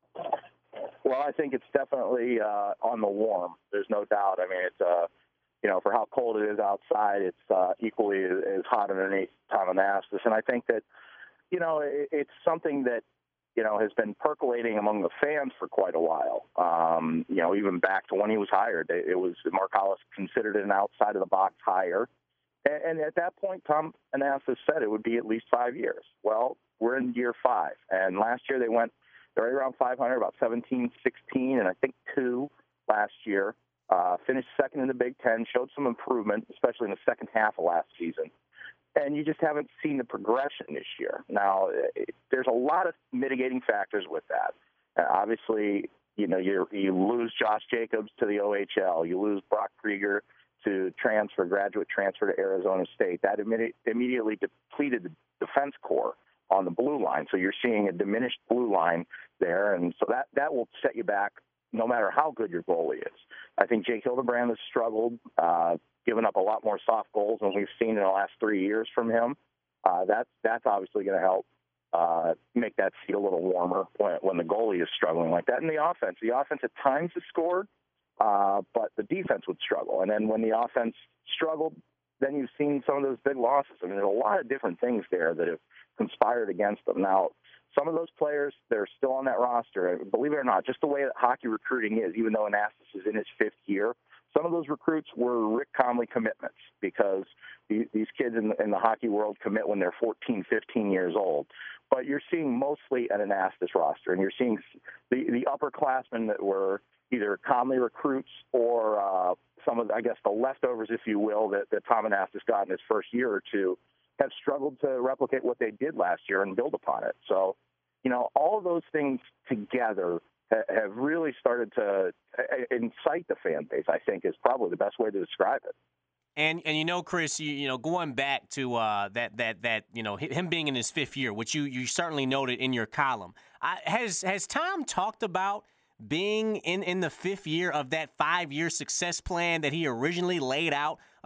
Well, I think it's definitely uh, on the warm. There's no doubt. I mean, it's uh, you know, for how cold it is outside, it's uh, equally as hot underneath Tom Anastas. And I think that, you know, it, it's something that, you know, has been percolating among the fans for quite a while. Um, you know, even back to when he was hired, it, it was, Mark Hollis considered it an outside-of-the-box hire. And, and at that point, Tom Anastas said it would be at least five years. Well, we're in year five. And last year they went right around five hundred, about seventeen, sixteen, and I think two last year. Uh, finished second in the Big Ten, showed some improvement, especially in the second half of last season. And you just haven't seen the progression this year. Now, it, there's a lot of mitigating factors with that. Uh, obviously, you know, you you lose Josh Jacobs to the O H L. You lose Brock Krieger to transfer, graduate transfer to Arizona State. That immediate, immediately depleted the defense core on the blue line. So you're seeing a diminished blue line there. And so that, that will set you back no matter how good your goalie is. I think Jake Hildebrand has struggled, uh, given up a lot more soft goals than we've seen in the last three years from him. Uh, that's that's obviously going to help uh, make that seat a little warmer when, when the goalie is struggling like that. And the offense, the offense at times has scored, uh, but the defense would struggle. And then when the offense struggled, then you've seen some of those big losses. I mean, there's a lot of different things there that have conspired against them. Now, some of those players, they're still on that roster. Believe it or not, just the way that hockey recruiting is, even though Anastas is in his fifth year, some of those recruits were Rick Conley commitments because these, these kids in the, in the hockey world commit when they're fourteen, fifteen years old. But you're seeing mostly an Anastas roster, and you're seeing the, the upperclassmen that were either Conley recruits or uh, some of, I guess, the leftovers, if you will, that, that Tom Anastas got in his first year or two, have struggled to replicate what they did last year and build upon it. So, you know, all of those things together ha- have really started to incite the fan base, I think, is probably the best way to describe it. And and you know, Chris, you, you know, going back to uh, that that that you know him being in his fifth year, which you you certainly noted in your column, I, has has Tom talked about being in, in the fifth year of that five-year success plan that he originally laid out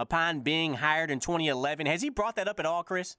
upon being hired in twenty eleven. Has he brought that up at all, Chris?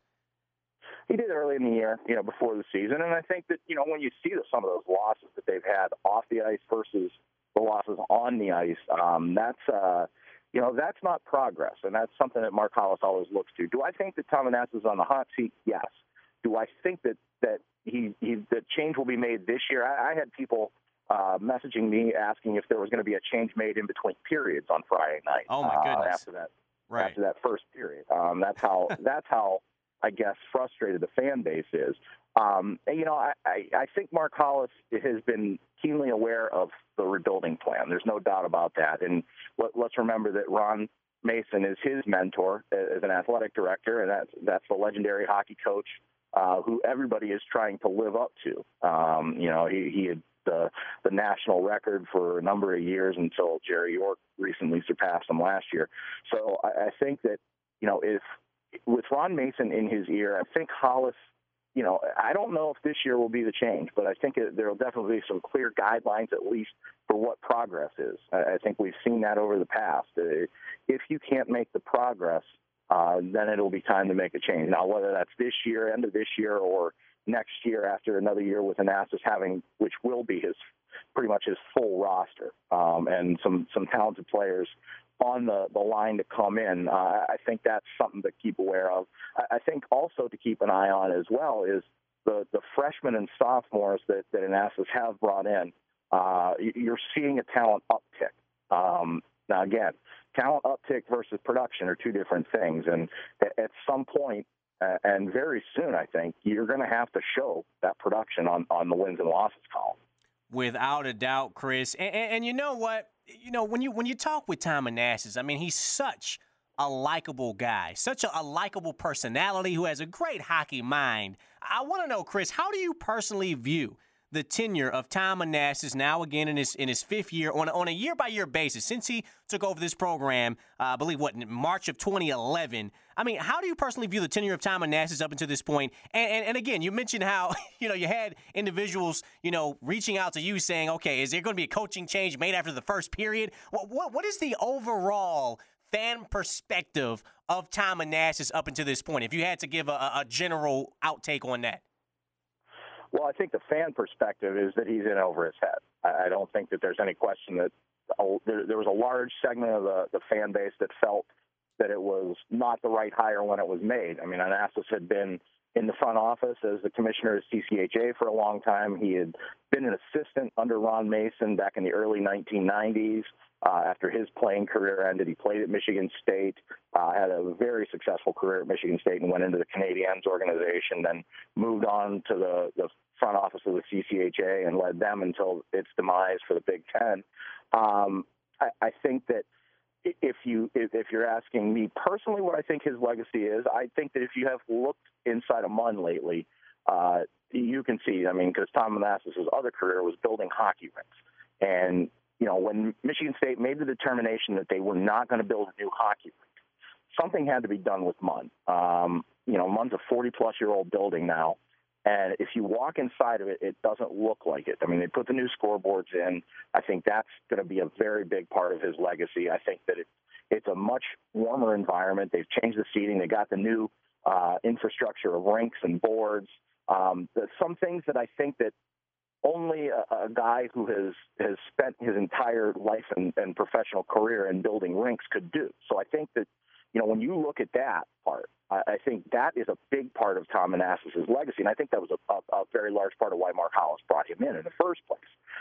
He did early in the year, you know, before the season. And I think that, you know, when you see the, some of those losses that they've had off the ice versus the losses on the ice, um, that's, uh, you know, that's not progress. And that's something that Mark Hollis always looks to. Do I think that Tom Manasseh is on the hot seat? Yes. Do I think that, that he, he that change will be made this year? I, I had people uh, messaging me asking if there was going to be a change made in between periods on Friday night. Oh, my goodness. Uh, after that, right. after that first period. Um, that's how, that's how, I guess, frustrated the fan base is. Um, and, you know, I, I, I think Mark Hollis has been keenly aware of the rebuilding plan. There's no doubt about that. And let, let's remember that Ron Mason is his mentor as an athletic director, and that's, that's the legendary hockey coach uh, who everybody is trying to live up to. Um, you know, he, he had the, the national record for a number of years until Jerry York recently surpassed him last year. So I, I think that, you know, if with Ron Mason in his ear, I think Hollis, you know, I don't know if this year will be the change, but I think there will definitely be some clear guidelines, at least for what progress is. I think we've seen that over the past. If you can't make the progress, uh, then it'll be time to make a change. Now, whether that's this year, end of this year, or next year after another year with Manasseh having, which will be his pretty much his full roster, um, and some, some talented players on the, the line to come in. Uh, I think that's something to keep aware of. I, I think also to keep an eye on as well is the, the freshmen and sophomores that, that Manasseh have brought in. Uh, you're seeing a talent uptick. Um, now, again, talent uptick versus production are two different things. And at some point, uh, and very soon, I think, you're going to have to show that production on, on the wins and losses column. Without a doubt, Chris. And, and, and you know what? You know, when you when you talk with Tom Manasseh, I mean, he's such a likable guy, such a, a likable personality who has a great hockey mind. I want to know, Chris, how do you personally view the tenure of Tom Manasseh now again in his in his fifth year on, on a year-by-year basis since he took over this program, uh, I believe, what, in March of twenty eleven? I mean, how do you personally view the tenure of Tom Manasseh up until this point? And, and, and again, you mentioned how, you know, you had individuals, you know, reaching out to you saying, okay, is there going to be a coaching change made after the first period? What what, what is the overall fan perspective of Tom Manasseh up until this point, if you had to give a, a general outtake on that? Well, I think the fan perspective is that he's in over his head. I, I don't think that there's any question that uh, there, there was a large segment of the, the fan base that felt that it was not the right hire when it was made. I mean, Manasseh had been in the front office as the commissioner of C C H A for a long time. He had been an assistant under Ron Mason back in the early nineteen nineties. Uh, after his playing career ended, he played at Michigan State, uh, had a very successful career at Michigan State, and went into the Canadiens organization, then moved on to the, the front office of the C C H A and led them until its demise for the Big Ten. Um, I, I think that if you if, if you're asking me personally what I think his legacy is, I think that if you have looked inside a M U N lately, uh, you can see, I mean, because Tom Manasseh's other career was building hockey rinks. And, you know, when Michigan State made the determination that they were not going to build a new hockey rink, something had to be done with M U N. Um, you know, M U N's a forty-plus-year-old building now. And if you walk inside of it, it doesn't look like it. I mean, they put the new scoreboards in. I think that's going to be a very big part of his legacy. I think that it, it's a much warmer environment. They've changed the seating. They got the new uh, infrastructure of rinks and boards. Um, some things that I think that only a, a guy who has, has spent his entire life and, and professional career in building rinks could do. So I think that, you know, when you look at that part, I, I think that is a big part of Tom Manasseh's legacy, and I think that was a, a, a very large part of why Mark Hollis brought him in in the first place.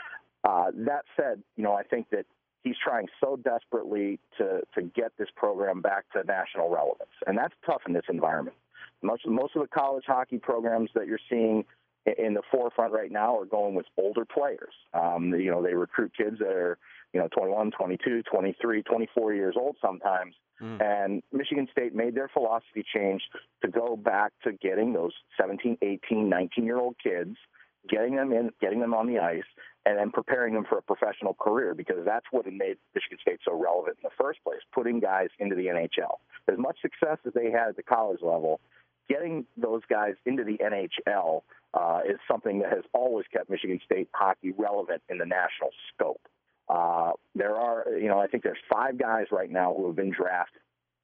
Uh, that said, you know, I think that he's trying so desperately to, to get this program back to national relevance, and that's tough in this environment. Most, most of the college hockey programs that you're seeing in the forefront right now are going with older players. Um, you know, they recruit kids that are, you know, twenty-one, twenty-two, twenty-three, twenty-four years old sometimes. Mm. And Michigan State made their philosophy change to go back to getting those seventeen, eighteen, nineteen-year-old kids, getting them in, getting them on the ice, and then preparing them for a professional career, because that's what had made Michigan State so relevant in the first place, putting guys into the N H L. As much success as they had at the college level, getting those guys into the N H L uh, is something that has always kept Michigan State hockey relevant in the national scope. Uh, there are, you know, I think there's five guys right now who have been drafted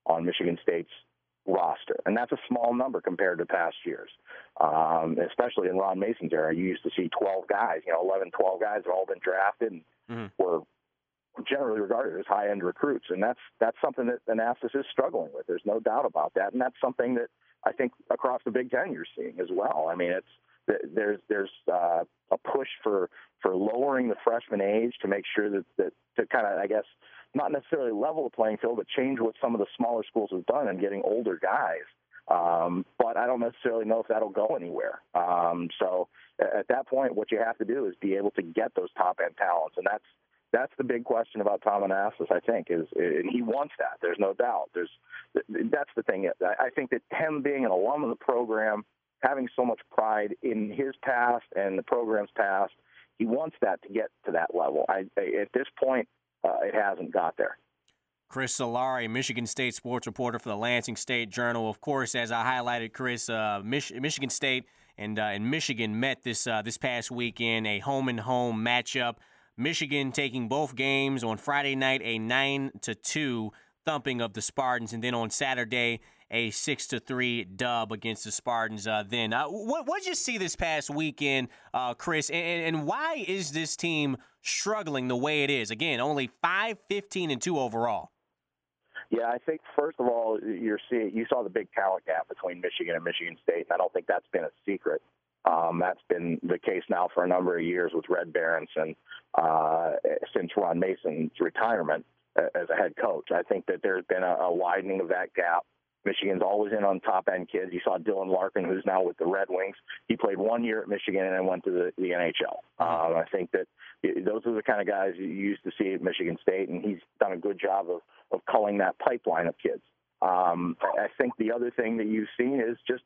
on Michigan State's roster, and that's a small number compared to past years, um, especially in Ron Mason's era. You used to see twelve guys, you know, eleven, twelve guys have all been drafted and mm-hmm. were generally regarded as high-end recruits, and that's that's something that Anastas is struggling with. There's no doubt about that, and that's something that I think across the Big Ten you're seeing as well. I mean, it's there's there's uh, a push for for lowering the freshman age to make sure that, that to kind of, I guess, not necessarily level the playing field, but change what some of the smaller schools have done and getting older guys. Um, but I don't necessarily know if that'll go anywhere. Um, so at that point, what you have to do is be able to get those top-end talents, and that's That's the big question about Tom Anastas, I think, is, and he wants that. There's no doubt. There's, that's the thing. I think that him being an alum of the program, having so much pride in his past and the program's past, he wants that to get to that level. I, at this point, uh, it hasn't got there. Chris Solari, Michigan State sports reporter for the Lansing State Journal. Of course, as I highlighted, Chris, uh, Mich- Michigan State and, uh, and Michigan met this uh, this past weekend, a home-and-home matchup. Michigan taking both games on Friday night, a nine to two thumping of the Spartans, and then on Saturday, a six to three dub against the Spartans. Uh, then, uh, what what did you see this past weekend, uh, Chris? And, and why is this team struggling the way it is? Again, only five, fifteen, and two overall. Yeah, I think first of all, you're seeing you saw the big talent gap between Michigan and Michigan State, and I don't think that's been a secret. Um, that's been the case now for a number of years with Red Berenson uh, since Ron Mason's retirement as a head coach. I think that there's been a, a widening of that gap. Michigan's always in on top-end kids. You saw Dylan Larkin, who's now with the Red Wings. He played one year at Michigan and then went to the, the N H L. Um, I think that those are the kind of guys you used to see at Michigan State, and he's done a good job of, of culling that pipeline of kids. Um, I think the other thing that you've seen is just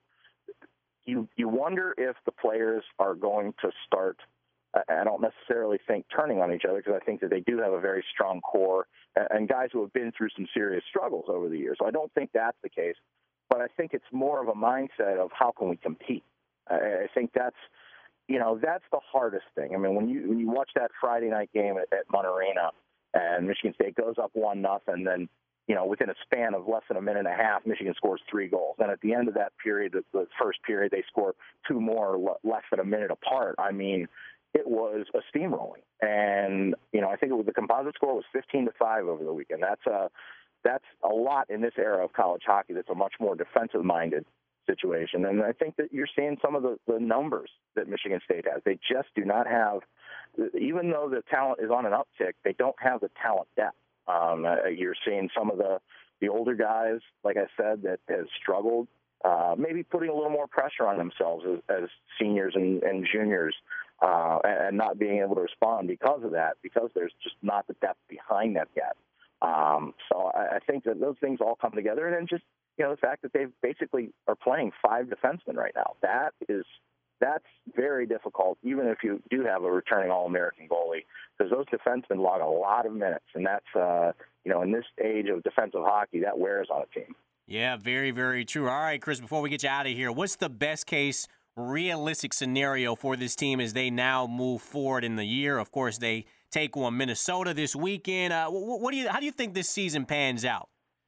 you, you wonder if the players are going to start – I don't necessarily think turning on each other, because I think that they do have a very strong core and guys who have been through some serious struggles over the years. So I don't think that's the case, but I think it's more of a mindset of how can we compete. I think that's, you know, that's the hardest thing. I mean, when you when you watch that Friday night game at, at Munn Arena and Michigan State goes up one nothing, then, you know, within a span of less than a minute and a half, Michigan scores three goals. Then at the end of that period, the, the first period, they score two more less than a minute apart. I mean, it was a steamrolling, and you know I think it was the composite score was fifteen to five over the weekend. That's a that's a lot in this era of college hockey. That's a much more defensive-minded situation, and I think that you're seeing some of the, the numbers that Michigan State has. They just do not have, even though the talent is on an uptick, they don't have the talent depth. Um, you're seeing some of the the older guys, like I said, that has struggled. Uh, maybe putting a little more pressure on themselves as, as seniors and, and juniors. Uh, and not being able to respond because of that, because there's just not the depth behind that yet. Um, so I, I think that those things all come together. And then just, you know, the fact that they basically are playing five defensemen right now. That is, that's very difficult, even if you do have a returning All-American goalie, because those defensemen log a lot of minutes. And that's, uh, you know, in this age of defensive hockey, that wears on a team. Yeah, very, very true. All right, Chris, before we get you out of here, what's the best case realistic scenario for this team as they now move forward in the year? Of course, they take on Minnesota this weekend. Uh, what, what do you? How do you think this season pans out?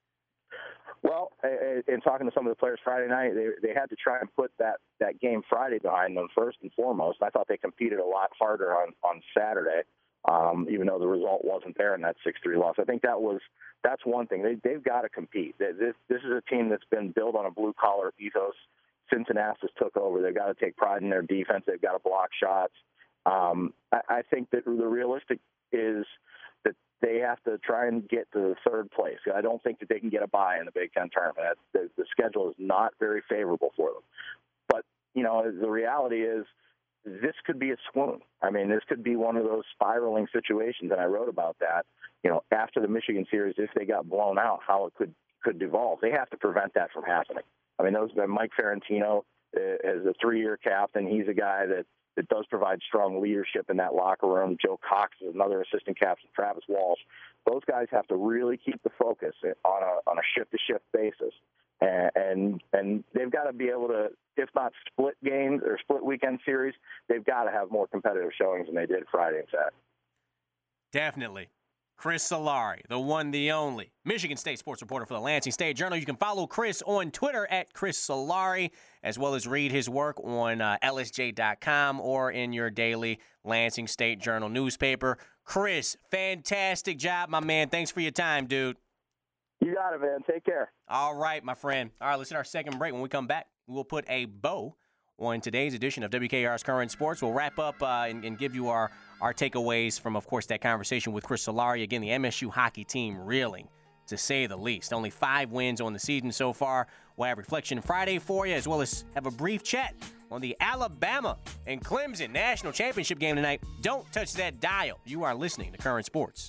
Well, in talking to some of the players Friday night, they they had to try and put that, that game Friday behind them first and foremost. I thought they competed a lot harder on, on Saturday, um, even though the result wasn't there in that six three loss. I think that was that's one thing. They, they've got to compete. This, this is a team that's been built on a blue-collar ethos. Since Anastas took over, they've got to take pride in their defense. They've got to block shots. Um, I, I think that the realistic is that they have to try and get to the third place. I don't think that they can get a bye in the Big Ten tournament. The, the schedule is not very favorable for them. But, you know, the reality is this could be a swoon. I mean, this could be one of those spiraling situations, and I wrote about that, you know, after the Michigan series, if they got blown out, how it could, could devolve. They have to prevent that from happening. I mean, those Mike Ferrantino is a three-year captain. He's a guy that, that does provide strong leadership in that locker room. Joe Cox is another assistant captain. Travis Walsh. Those guys have to really keep the focus on a on a shift-to-shift basis, and and, and they've got to be able to, if not split games or split weekend series, they've got to have more competitive showings than they did Friday and Saturday. Definitely. Chris Solari, the one, the only, Michigan State sports reporter for the Lansing State Journal. You can follow Chris on Twitter at Chris Solari, as well as read his work on uh, L S J dot com or in your daily Lansing State Journal newspaper. Chris, fantastic job, my man. Thanks for your time, dude. You got it, man. Take care. All right, my friend. All right, let's hit our second break. When we come back, we'll put a bow on today's edition of W K A R's Current Sports. We'll wrap up uh, and, and give you our, our takeaways from, of course, that conversation with Chris Solari. Again, the M S U hockey team reeling, to say the least. Only five wins on the season so far. We'll have Reflection Friday for you, as well as have a brief chat on the Alabama and Clemson National Championship game tonight. Don't touch that dial. You are listening to Current Sports.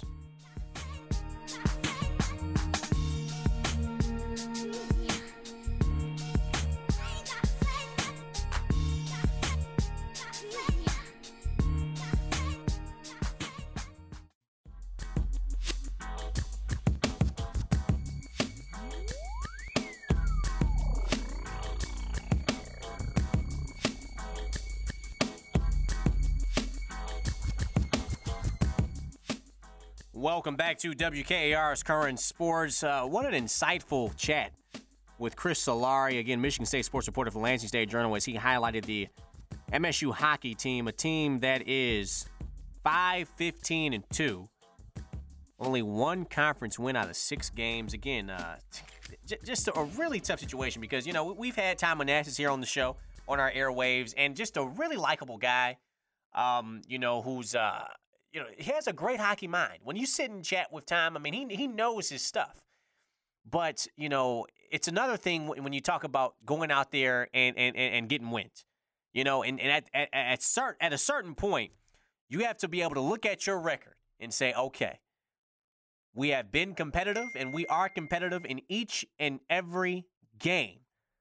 Welcome back to W K A R's Current Sports. Uh, what an insightful chat with Chris Solari, again, Michigan State sports reporter for the Lansing State Journal, as he highlighted the M S U hockey team, a team that is five fifteen and two, only one conference win out of six games. Again, uh, j- just a really tough situation because, you know, we've had Tom Manassas here on the show, on our airwaves, and just a really likable guy, um, you know, who's uh, – you know, he has a great hockey mind. When you sit and chat with Tom, I mean, he he knows his stuff. But, you know, it's another thing when you talk about going out there and and, and getting wins. You know, and, and at, at, at, cert, at a certain point, you have to be able to look at your record and say, okay, we have been competitive and we are competitive in each and every game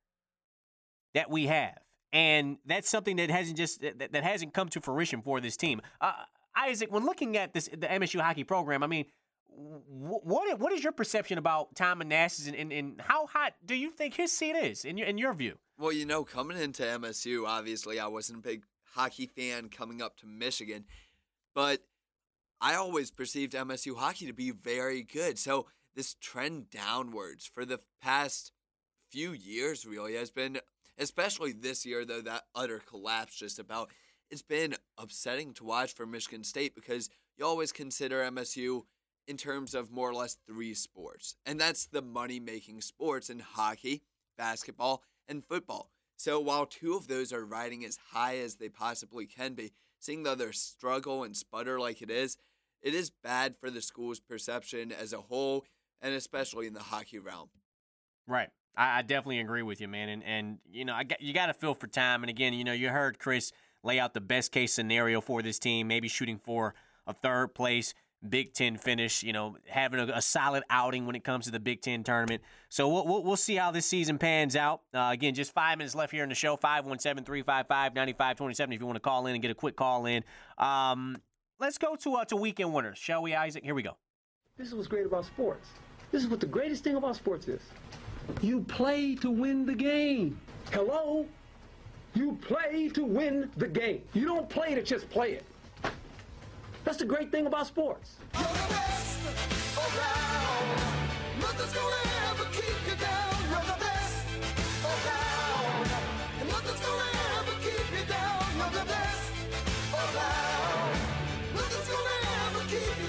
that we have. And that's something that hasn't just that, that hasn't come to fruition for this team. Uh, Isaac, when looking at this, the M S U hockey program, I mean, what what is your perception about Tom Manassas, and, and, and how hot do you think his seat is in your in your view? Well, you know, coming into M S U, obviously I wasn't a big hockey fan coming up to Michigan, but I always perceived M S U hockey to be very good. So this trend downwards for the past few years really has been, especially this year, though, that utter collapse just about. It's been upsetting to watch for Michigan State because you always consider M S U in terms of more or less three sports. And that's the money-making sports in hockey, basketball, and football. So while two of those are riding as high as they possibly can be, seeing the other struggle and sputter like it is, it is bad for the school's perception as a whole, and especially in the hockey realm. Right. I, I definitely agree with you, man. And, and you know, I got, you got to feel for Tom. And, again, you know, you heard Chris lay out the best-case scenario for this team, maybe shooting for a third-place Big Ten finish, you know, having a, a solid outing when it comes to the Big Ten tournament. So we'll, we'll, we'll see how this season pans out. Uh, again, just five minutes left here in the show, five one seven, three five five, nine five two seven if you want to call in and get a quick call in. Um, let's go to, uh, to weekend winners, shall we, Isaac? Here we go. This is what's great about sports. This is what the greatest thing about sports is. You play to win the game. Hello? You play to win the game. You don't play to just play it. That's the great thing about sports. You're the best around. Nothing's gonna ever keep you down. You're the best around. And nothing's gonna ever keep you down. You're the best around. Nothing's gonna ever keep you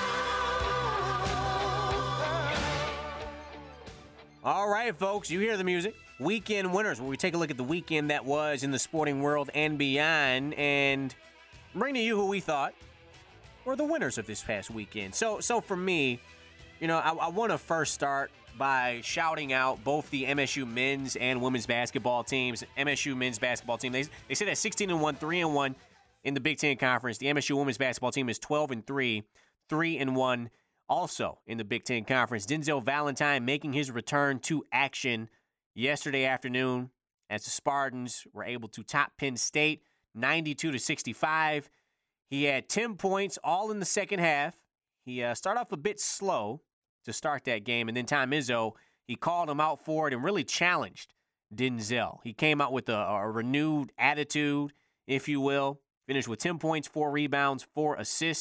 down. All right, folks, you hear the music. Weekend winners, where we take a look at the weekend that was in the sporting world and beyond, and bring to you who we thought were the winners of this past weekend. So, so for me, you know, I, I want to first start by shouting out both the M S U men's and women's basketball teams. M S U men's basketball team, they they sit at sixteen and one, three and one in the Big Ten Conference. The M S U women's basketball team is twelve and three, three and one, also in the Big Ten Conference. Denzel Valentine making his return to action yesterday afternoon as the Spartans were able to top Penn State ninety-two to sixty-five. He had ten points all in the second half. He uh, started off a bit slow to start that game, and then Tom Izzo, he called him out for it and really challenged Denzel. He came out with a, a renewed attitude, if you will, finished with ten points, four rebounds, four assists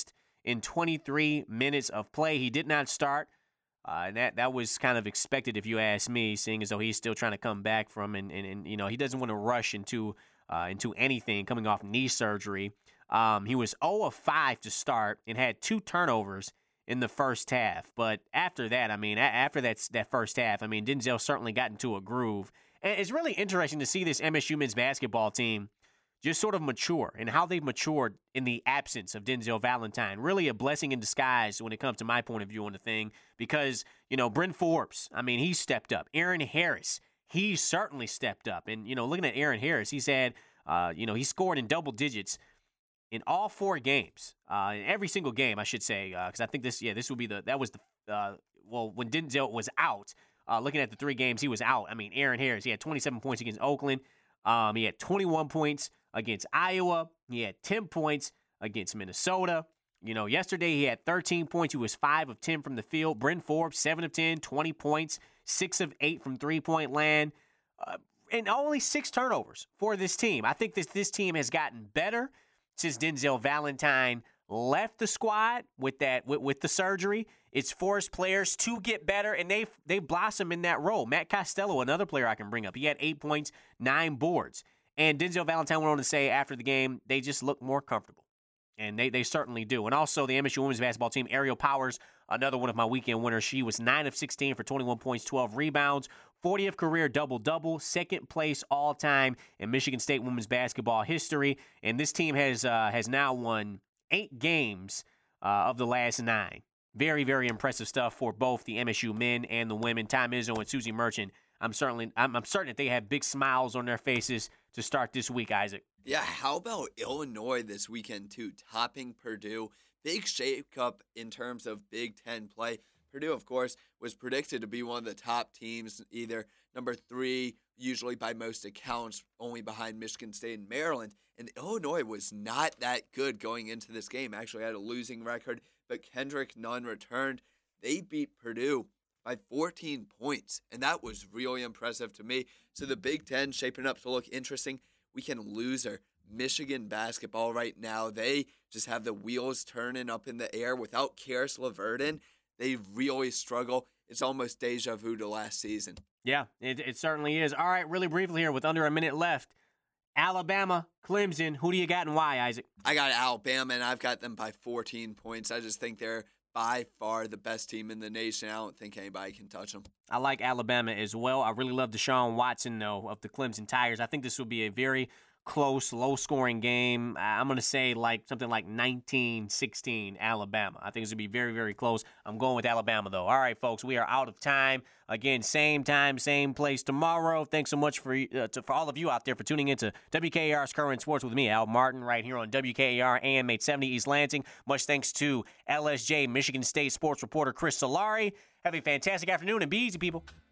in twenty-three minutes of play. He did not start. Uh, and that, that was kind of expected, if you ask me, seeing as though he's still trying to come back from, and, and, and you know, he doesn't want to rush into uh, into anything coming off knee surgery. Um, he was zero of five to start and had two turnovers in the first half. But after that, I mean, a- after that, that first half, I mean, Denzel certainly got into a groove. And it's really interesting to see this M S U men's basketball team just sort of mature and how they've matured in the absence of Denzel Valentine. Really a blessing in disguise when it comes to my point of view on the thing because, you know, Bryn Forbes, I mean, he stepped up. Aaron Harris, he certainly stepped up. And, you know, looking at Aaron Harris, he's had, uh, you know, he scored in double digits in all four games, uh, in every single game, I should say, because uh, I think this, yeah, this would be the, that was the, uh, well, when Denzel was out, uh, looking at the three games he was out, I mean, Aaron Harris, he had twenty-seven points against Oakland. Um, he had twenty-one points against Iowa. He had ten points against Minnesota. You know, yesterday he had thirteen points. He was five of ten from the field. Bryn Forbes, seven of ten, twenty points, six of eight from three-point land, uh, and only six turnovers for this team. I think this, this team has gotten better since Denzel Valentine left the squad with that with, with the surgery. It's forced players to get better, and they've, they've blossomed in that role. Matt Costello, another player I can bring up. He had eight points, nine boards. And Denzel Valentine went on to say after the game, they just look more comfortable. And they, they certainly do. And also the M S U women's basketball team, Ariel Powers, another one of my weekend winners. She was nine of sixteen for twenty-one points, twelve rebounds, fortieth career double-double, second place all-time in Michigan State women's basketball history. And this team has uh, has now won eight games uh, of the last nine. Very, very impressive stuff for both the M S U men and the women. Ty Izzo and Susie Merchant. I'm certainly, I'm, I'm certain that they have big smiles on their faces to start this week, Isaac. Yeah, how about Illinois this weekend, too, topping Purdue? Big shakeup in terms of Big Ten play. Purdue, of course, was predicted to be one of the top teams, either number three, usually by most accounts, only behind Michigan State and Maryland. And Illinois was not that good going into this game. Actually had a losing record, but Kendrick Nunn returned. They beat Purdue by fourteen points, and that was really impressive to me. So the Big Ten shaping up to look interesting. Weekend loser, Michigan basketball right now. They just have the wheels turning up in the air without Karis LeVert. They really struggle. It's almost deja vu to last season. Yeah, it, it certainly is. All right, really briefly here with under a minute left. Alabama, Clemson, who do you got and why, Isaac? I got Alabama, and I've got them by fourteen points. I just think they're by far the best team in the nation. I don't think anybody can touch them. I like Alabama as well. I really love Deshaun Watson, though, of the Clemson Tigers. I think this will be a very close, low-scoring game. I'm going to say like something like nineteen sixteen Alabama. I think it's going to be very, very close. I'm going with Alabama, though. All right, folks, we are out of time. Again, same time, same place tomorrow. Thanks so much for uh, to, for all of you out there for tuning into W K A R's Current Sports with me, Al Martin, right here on W K A R A M eight seventy East Lansing. Much thanks to L S J Michigan State sports reporter Chris Solari. Have a fantastic afternoon and be easy, people.